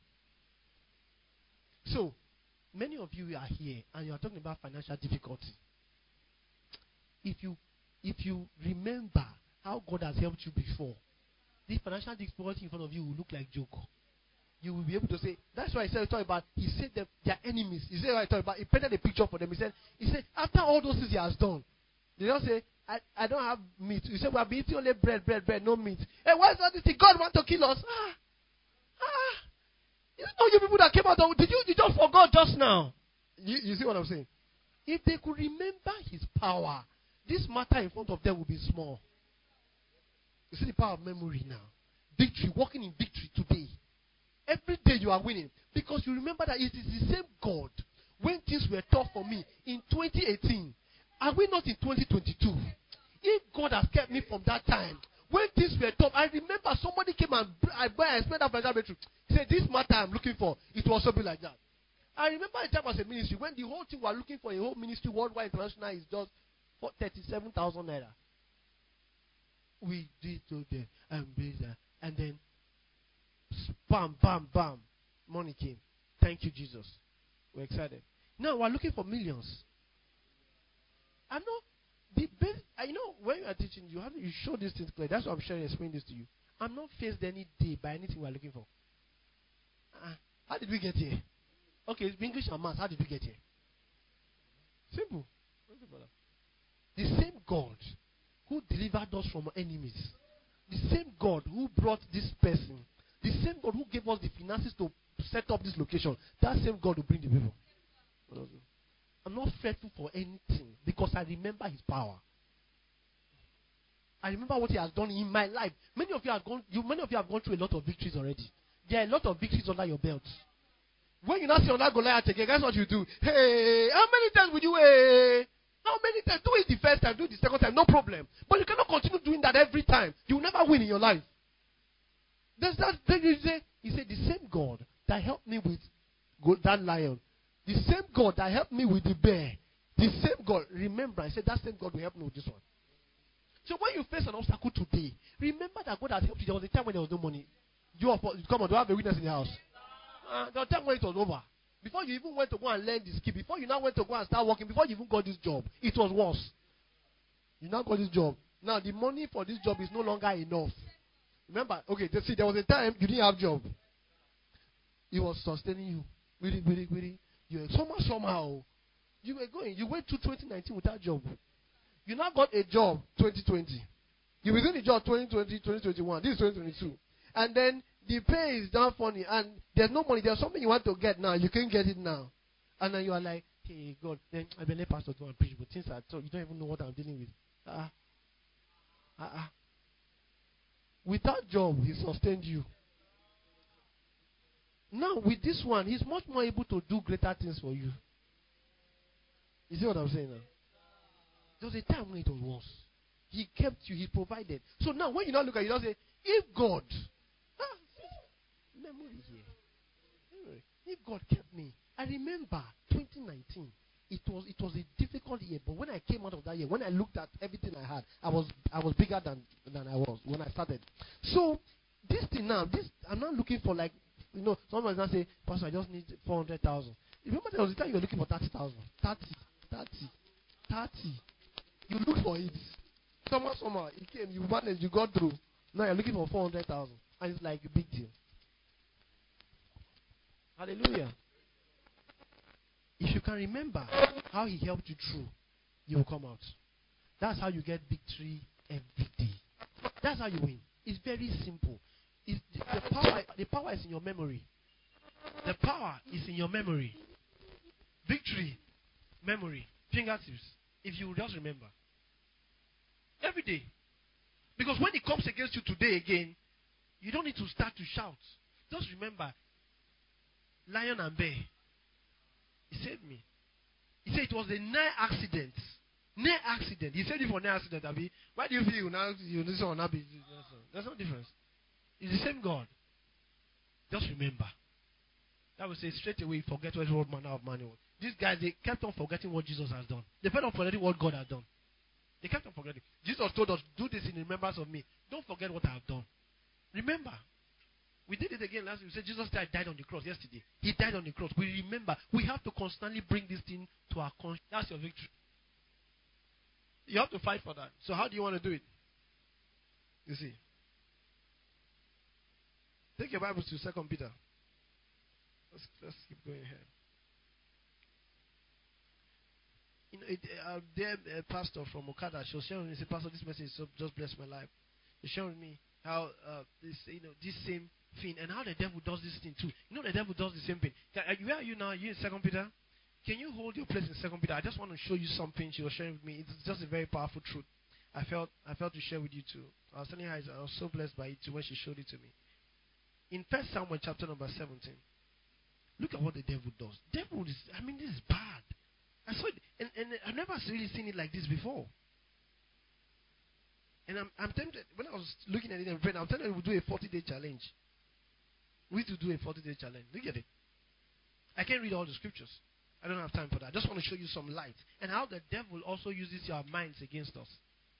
So, many of you are here and you are talking about financial difficulty. If you, if you remember how God has helped you before, this financial difficulty in front of you will look like joke. You will be able to say, that's why he said, talk about, he said them, their enemies. He said, what I talk about, he painted a picture for them. He said, he said, after all those things he has done, they don't say, I, I don't have meat. He said, we have been eating only bread, bread, bread, no meat. Hey, why is all this thing? God want to kill us? Ah, ah. You know you people that came out of, did you, you just forgot just now? You, you see what I'm saying? If they could remember his power, this matter in front of them would be small. You see the power of memory now. Victory, walking in victory today. Every day you are winning. Because you remember that it is the same God. When things were tough for me in twenty eighteen, are we not in twenty twenty-two? If God has kept me from that time, when things were tough, I remember somebody came and I, I spent that financial breakthrough. He said, this matter I'm looking for, it will also be like that. I remember a time as a ministry, when the whole thing we are looking for a whole ministry worldwide international is just for thirty-seven thousand naira. We did to them and and then bam, bam, bam, money came. Thank you, Jesus. We're excited. Now we're looking for millions. I know the best. I know when you are teaching, you have to, you show these things clear. That's why I'm sharing, explain this to you. I'm not faced any day by anything we're looking for. Uh, how did we get here? Okay, English and maths. How did we get here? Simple. The same God who delivered us from enemies, the same God who brought this person, the same God who gave us the finances to set up this location, that same God will bring the people. I'm not fretful for anything because I remember his power. I remember what he has done in my life. Many of you have gone, you, many of you have gone through a lot of victories already. There are a lot of victories under your belt. When you now see another Goliath again, guess what you do? Hey, how many times will you hey? How many times? Do it the first time, do it the second time, no problem. But you cannot continue doing that every time. You will never win in your life. There's that thing you say, he said, the same God that helped me with that lion, the same God that helped me with the bear, the same God, remember, I said that same God will help me with this one. So when you face an obstacle today, remember that God has helped you. There was a time when there was no money. You come on, do you have a witness in the house? Uh, there was a time when it was over. Before you even went to go and learn the skill, before you now went to go and start working, before you even got this job, it was worse. You now got this job. Now the money for this job is no longer enough. Remember, okay, see, there was a time you didn't have job. It was sustaining you. Really, really, really. You were somehow, somehow. You were going. You went to twenty nineteen without job. You now got a job twenty twenty. You were doing the job twenty twenty, twenty twenty-one. This is twenty twenty-two. And then the pay is down funny. And there's no money. There's something you want to get now. You can't get it now. And then you are like, hey, God, then I believe pastor to preach. But since I told you don't even know what I'm dealing with. Ah. Uh, ah. Uh, uh. Without job, he sustained you. Now, with this one, he's much more able to do greater things for you. You see what I'm saying now? There was a time when it was worse. He kept you, he provided. So now, when you now look at it, you now say, if God, ah, memory here. If God kept me, I remember twenty nineteen. It was it was a difficult year, but when I came out of that year, when I looked at everything I had, I was I was bigger than, than I was when I started. So this thing now, this I'm not looking for like, you know, someone might say, Pastor, I just need four hundred thousand. Remember there was a time you were looking for thirty thousand. thirty, thirty, thirty. You look for it. Somehow, somehow, it came, you managed, you got through. Now you're looking for four hundred thousand. And it's like a big deal. Hallelujah. If you can remember how he helped you through, you will come out. That's how you get victory every day. That's how you win. It's very simple. It's the, the, power, the power is in your memory. The power is in your memory. Victory, memory, fingertips. If you will just remember. Every day. Because when it comes against you today again, you don't need to start to shout. Just remember, lion and bear. He saved me. He said it was a near accident. Near accident. He said it for near accident, Abi. Why do you feel you now you this one not be? There's no difference. It's the same God. Just remember. That will say straight away, forget what manner of man was. These guys, they kept on forgetting what Jesus has done. They kept on forgetting what God has done. They kept on forgetting. Jesus told us, do this in remembrance of me. Don't forget what I have done. Remember. We did it again last week. We said Jesus died on the cross yesterday. He died on the cross. We remember. We have to constantly bring this thing to our conscience. That's your victory. You have to fight for that. So how do you want to do it? You see. Take your Bibles to Second Peter. Let's, let's keep going ahead. You know, it, uh, their uh, pastor from Okada, she was sharing with me, said, Pastor, this message so just blessed my life. She shared with me how uh, this, you know, this same thing and how the devil does this thing too. You know, the devil does the same thing. Can, uh, where are you now? You in Second Peter? Can you hold your place in Second Peter? I just want to show you something she was sharing with me. It's just a very powerful truth. I felt I felt to share with you too. I was telling her I was so blessed by it too when she showed it to me. In First Samuel chapter number seventeen, look at what the devil does. Devil is, I mean, this is bad. I saw it, and, and I've never really seen it like this before. And I'm, I'm tempted, when I was looking at it and praying, I'm telling you we'll do a forty-day challenge. We need to do a forty-day challenge. Look at it. I can't read all the scriptures. I don't have time for that. I just want to show you some light. And how the devil also uses your minds against us.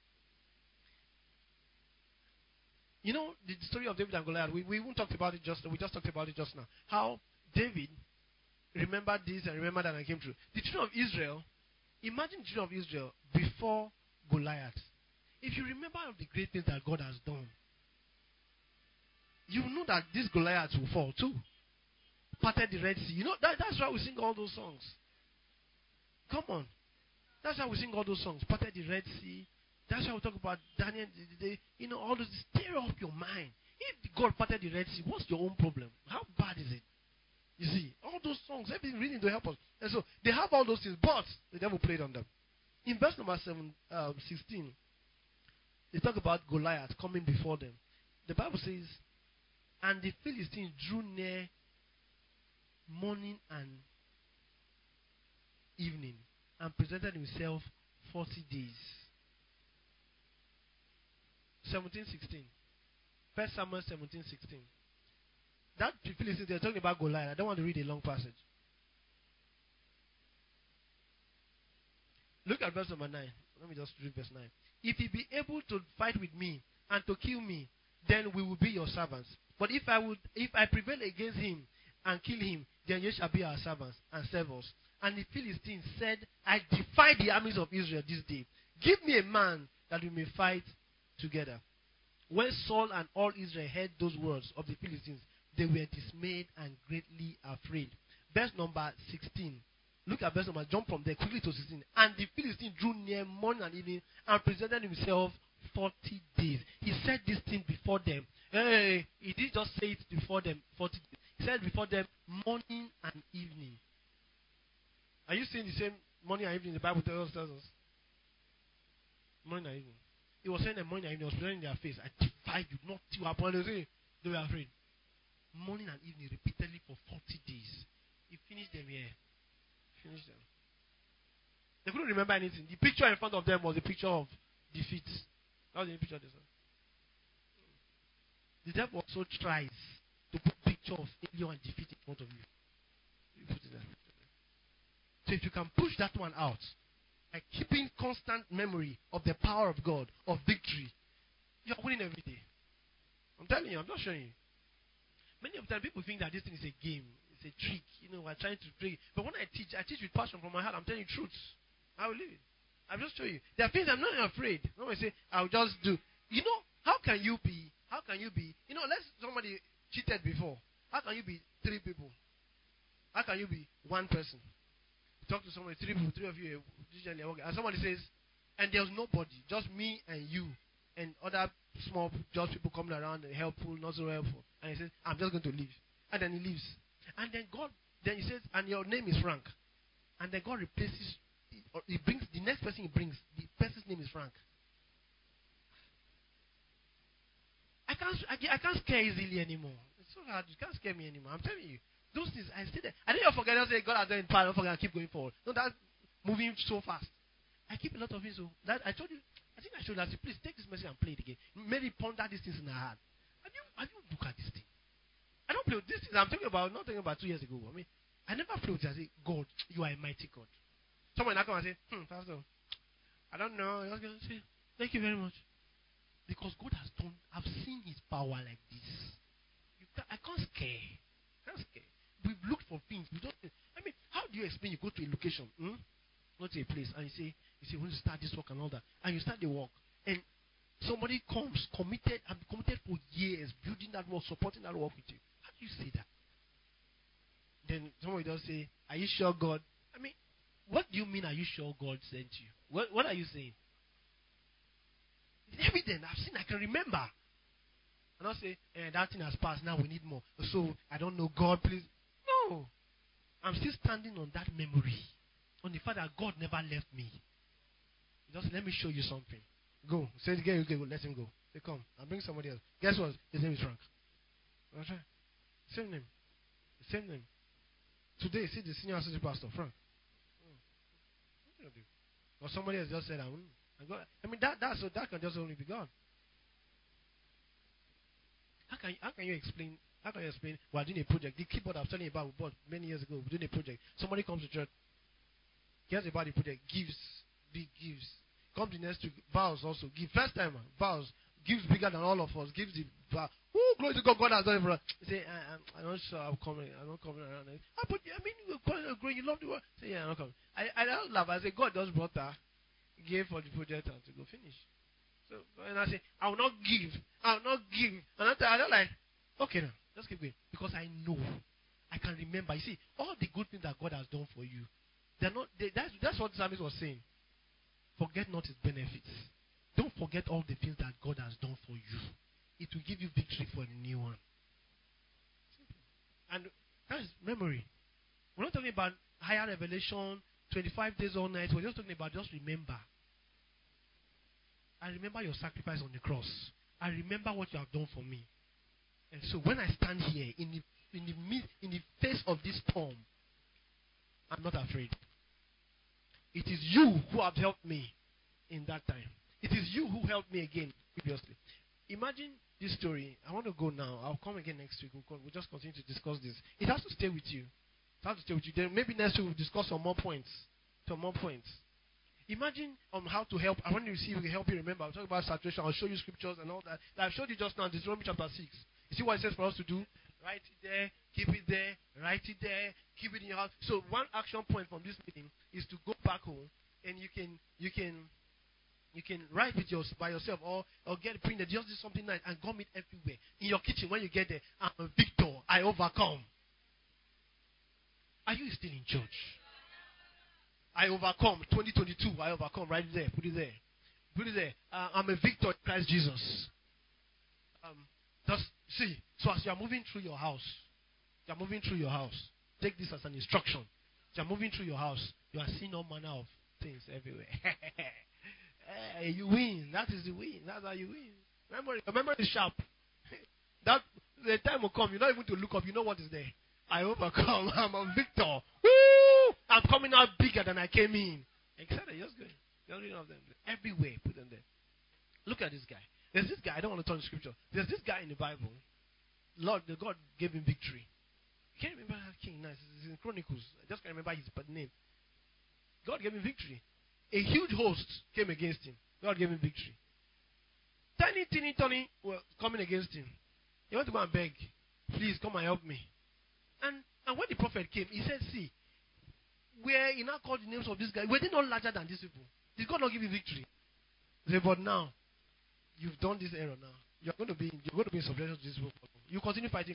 You know, the story of David and Goliath, we, we even talked about it just, we just talked about it just now. How David remembered this and remembered that and came through. The children of Israel, imagine the children of Israel before Goliath. If you remember all the great things that God has done, you know that this Goliath will fall too. parted the Red Sea. You know, that, that's why we sing all those songs. Come on. That's why we sing all those songs. Parted the Red Sea. That's why we talk about Daniel. The, the, you know, all those. Stir up your mind. If God parted the Red Sea, what's your own problem? How bad is it? You see, all those songs, everything reading to help us. And so they have all those things, but the devil played on them. In verse number seven, uh, sixteen, they talk about Goliath coming before them. The Bible says, and the Philistines drew near morning and evening and presented himself forty days. seventeen sixteen. First Samuel seventeen sixteen. That Philistines, they're talking about Goliath. I don't want to read a long passage. Look at verse number nine. Let me just read verse nine. If he be able to fight with me and to kill me, then we will be your servants. But if I would, if I prevail against him and kill him, then you shall be our servants and serve us. And the Philistines said, I defy the armies of Israel this day. Give me a man that we may fight together. When Saul and all Israel heard those words of the Philistines, they were dismayed and greatly afraid. Verse number sixteen. Look at verse number, jump from there quickly to sixteen. And the Philistine drew near morning and evening and presented himself forty days. He said this thing before them. Hey, he didn't just say it before them forty days. He said before them morning and evening. Are you seeing the same morning and evening the Bible tells us? Tells us? Morning and evening. He was saying that morning and evening was presenting their face. I defy you, not you upon the. They were afraid. Morning and evening repeatedly for forty days. He finished them here. Finished them. They couldn't remember anything. The picture in front of them was a picture of defeat. That was the picture they saw. The devil also tries to put a picture of failure and defeat in front of you. You put it there. So if you can push that one out, like keeping constant memory of the power of God, of victory, you're winning every day. I'm telling you, I'm not showing you. Many of the time people think that this thing is a game, it's a trick, you know, we're trying to play. But when I teach, I teach with passion from my heart. I'm telling you truths. I will live it. I'll just show you. There are things I'm not afraid. No one say, I'll just do. You know, how can you be, how can you be, you know, let's somebody cheated before. How can you be three people? How can you be one person? Talk to somebody, three people, three of you, usually, okay. And somebody says, and there's nobody, just me and you, and other small, just people coming around and helpful, not so helpful. And he says, I'm just going to leave. And then he leaves. And then God, then he says, and your name is Frank. And then God replaces, or he brings, the next person he brings, the person's name is Frank. I can't, I, I can't scare easily anymore. It's so hard. You can't scare me anymore. I'm telling you. Those things, I stay there. I didn't forget, I say, God has done it, I don't forget, I keep going forward. No, that's moving so fast. I keep a lot of it, so that I told you, I think I showed that. Please take this message and play it again. Maybe ponder these things in our heart. Have you, have you looked at this thing? I don't play with this thing. I'm talking about, not talking about two years ago. I mean, I never play with it. I say, God, you are a mighty God. Someone will come and say, hmm, Pastor, I don't know. I was going to say, thank you very much. Because God has done, I've seen his power like this. You can't, I can't scare. I can't scare. We've looked for things. We don't. I mean, how do you explain? You go to a location, hmm? Go to a place, and you say, you say, we want to start this work and all that, and you start the work, and somebody comes committed and committed for years, building that work, supporting that work with you. How do you say that? Then somebody does say, "Are you sure God?" I mean, what do you mean? Are you sure God sent you? What What are you saying? It's evident. I've seen. I can remember. And I'll say, eh, that thing has passed. Now we need more. So I don't know. God, please. No. I'm still standing on that memory. On the fact that God never left me. Just let me show you something. Go. Say it again. Go. Let him go. Say, come. I'll bring somebody else. Guess what? His name is Frank. That's right. Same name. Same name. Today, see the senior associate pastor, Frank. Oh. Or somebody else just said, I, got, I mean, that, that, so that can just only be God. How can, how can you explain? How can you explain? We're doing a project. The keyboard I was telling you about, we bought many years ago. We're doing a project. Somebody comes to church, hears about the project, gives, big gives. Comes the next week, vows also. Give first time, vows. Gives bigger than all of us. Gives the vow. Oh, glory to God, God has done it for us. Say, I, I'm, I'm not sure I'm coming. I'm not coming around. I, put, I mean, you're growing, you love the world. Say, yeah, I'm not coming. I, I don't laugh. I say, God just brought her. Gave for the project and to go finish. So, and I say, I will not give. I will not give. And I, I don't like, okay now, just keep going. Because I know. I can remember. You see, all the good things that God has done for you, they're not. They, that's that's what the psalmist was saying. Forget not his benefits. Don't forget all the things that God has done for you. It will give you victory for the new one. And that's memory. We're not talking about higher revelation, twenty-five days all night. We're just talking about just remember. I remember your sacrifice on the cross. I remember what you have done for me. And so when I stand here in the in the mid, in the face of this storm, I'm not afraid. It is you who have helped me in that time. It is you who helped me again previously. Imagine this story. I want to go now. I'll come again next week. We'll, we'll just continue to discuss this. It has to stay with you. It has to stay with you. Then maybe next week we'll discuss some more points. Some more points. Imagine um, how to help. I want to see if we can help you remember. I'll talk about saturation. I'll show you scriptures and all that. that I've showed you just now. Deuteronomy chapter six. You see what it says for us to do? Write it there. Keep it there. Write it there. Keep it in your house. So one action point from this meeting is to go back home and you can you can you can write it yours, by yourself or or get it printed. Just do something nice and gum it everywhere in your kitchen. When you get there, I'm a victor. I overcome. Are you still in church? I overcome. twenty twenty-two, I overcome. Right there. Put it there. Put it there. Uh, I'm a victor in Christ Jesus. Um, just see. So as you are moving through your house, you are moving through your house. Take this as an instruction. As you are moving through your house, you are seeing all manner of things everywhere. Hey, you win. That is the win. That's how you win. Remember, remember the sharp. That the time will come. You don't even to look up. You know what is there. I overcome. I'm a victor. Woo! I'm coming out bigger than I came in. Excited. Just go. Just read of them everywhere. Put them there. Look at this guy. There's this guy. I don't want to turn the scripture. There's this guy in the Bible. Lord, the God gave him victory. I can't remember that king. Nice. It's in Chronicles. I just can't remember his name. God gave him victory. A huge host came against him. God gave him victory. Tiny, teeny, tiny were coming against him. He went to go and beg, please come and help me. And and when the prophet came, he said, see, where he now called the names of this guy, were they not larger than these people? Did God not give you victory? He said, but now, you've done this error now. You're going to be you're going to be in subjection to this people. You continue fighting.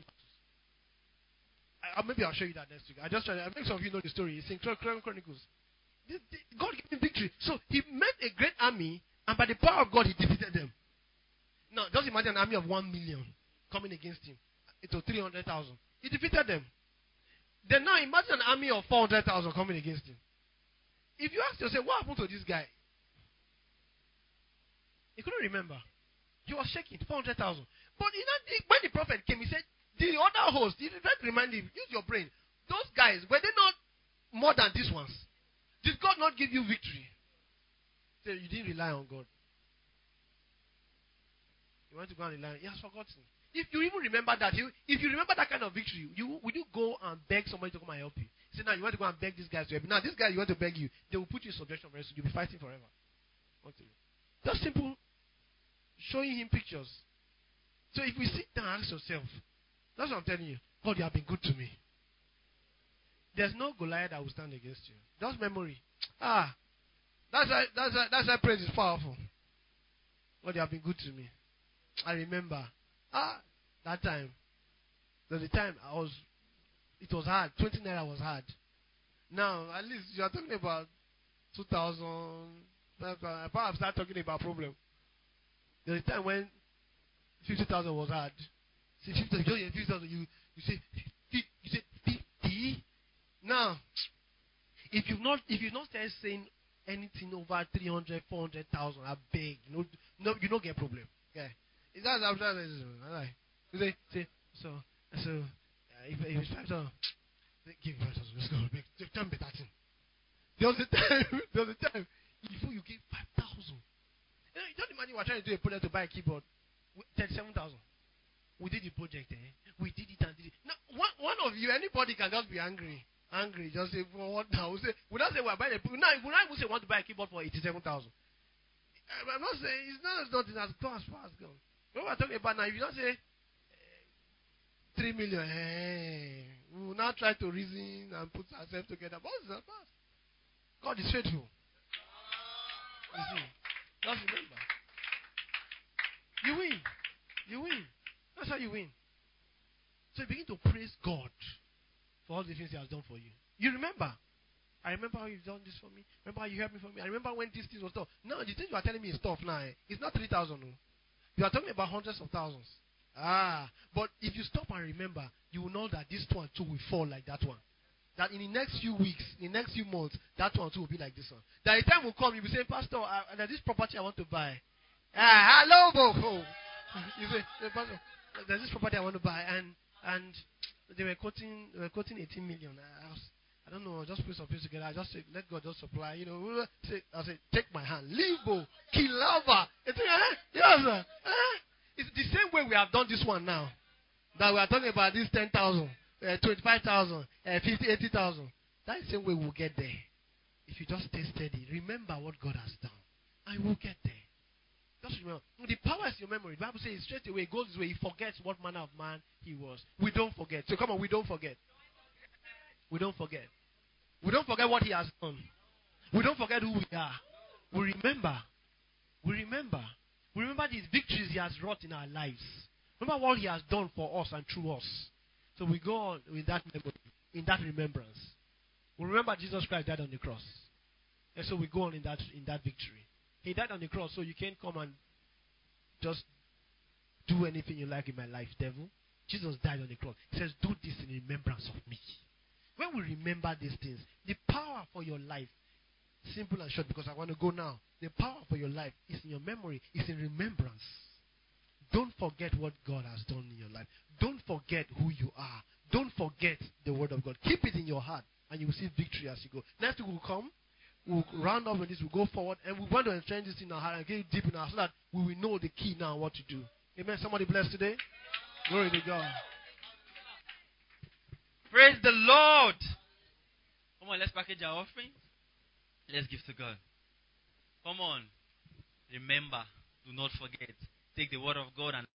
I, maybe I'll show you that next week. I just try to, I make some of you know the story. It's in Chronicles. God gave him victory. So he met a great army, and by the power of God, he defeated them. Now, just imagine an army of one million coming against him. It was three hundred thousand. He defeated them. Then now imagine an army of four hundred thousand coming against him. If you ask yourself, what happened to this guy? He couldn't remember. He was shaking, four hundred thousand. But you know, when the prophet came, he said, the other host, he tried to remind him, use your brain. Those guys, were they not more than these ones? Did God not give you victory? So you didn't rely on God. You want to go and rely on, he has forgotten. If you even remember that, if you remember that kind of victory, you would you go and beg somebody to come and help you? Say, now you want to go and beg these guys to help you. Now this guy you want to beg you, they will put you in subjection very soon. You'll be fighting forever. Just simple showing him pictures. So if we sit down and ask yourself, that's what I'm telling you. God, you have been good to me. There's no Goliath that will stand against you. Just memory. Ah, that's why that's why that's why praise is powerful. God, you have been good to me. I remember. Ah, that time. There was a time I was. It was hard. Twenty naira was hard. Now at least you are talking about two thousand. Perhaps start talking about problem. There was a time when fifty thousand was hard. See, fifty thousand. You you say you say fifty. Now, if you've not if you've not started saying anything over three hundred, four hundred thousand, I beg, you know, no, you don't get a problem. Okay, is that I'm trying to you say say so so uh, if, if it's five thousand, give five thousand. Let's go. Make ten better thing. There was a time. There was a time before you give five thousand. You know, you don't imagine we're trying to do a project to buy a keyboard, thirty-seven thousand. We did the project, eh? We did it and did it. Now, one, one of you, anybody can just be angry. Angry, just say, for what now? We say, we don't say we're buying a keyboard. Now, we don't even say we want to buy a keyboard for eighty-seven thousand. I'm not saying, it's not, it's not as gone as far as gone. What we're talking about now, if you don't say uh, three million, hey, we will now try to reason and put ourselves together. But what's that? God is faithful. You see, just remember. You win. You win. That's how you win. So you begin to praise God. for all the things he has done for you. You remember. I remember how you've done this for me. Remember how you helped me for me. I remember when these things were tough. No, the things you are telling me is tough now. Eh? It's not three thousand. No. You are talking about hundreds of thousands. Ah, but if you stop and remember, you will know that this one too will fall like that one. That in the next few weeks, in the next few months, that one too will be like this one. That a time will come, you'll be saying, Pastor, I, there's this property I want to buy. Ah, hello, Boko. You say, Pastor, there's this property I want to buy, and and they were quoting, they were quoting eighteen million. I, was, I don't know, just put some things together. I just say, let God just supply. You know, say, I say, take my hand, Limbo, Kilava. Yes, sir. It's the same way we have done this one now. That we are talking about this ten thousand, uh, twenty-five thousand, uh, fifty, eighty thousand. That is the same way we'll get there. If you just stay steady, remember what God has done, and we'll get there. Just remember. The power is your memory. The Bible says straight away, it goes this way. He forgets what manner of man he was. We don't forget. So come on, we don't forget. We don't forget. We don't forget what he has done. We don't forget who we are. We remember. We remember. We remember these victories he has wrought in our lives. Remember what he has done for us and through us. So we go on with that memory, in that remembrance. We remember Jesus Christ died on the cross. And so we go on in that in that victory. He died on the cross, so you can't come and just do anything you like in my life, devil. Jesus died on the cross. He says, do this in remembrance of me. When we remember these things, the power for your life, simple and short, because I want to go now. The power for your life is in your memory, is in remembrance. Don't forget what God has done in your life. Don't forget who you are. Don't forget the word of God. Keep it in your heart, and you will see victory as you go. Next week will come. We'll round up with this. We'll go forward, and we want to entrench this in our heart and get it deep in our heart so that we will know the key now what to do. Amen. Somebody blessed today. Glory to God. Praise the Lord. Come on, let's package our offering. Let's give to God. Come on. Remember, do not forget. Take the word of God and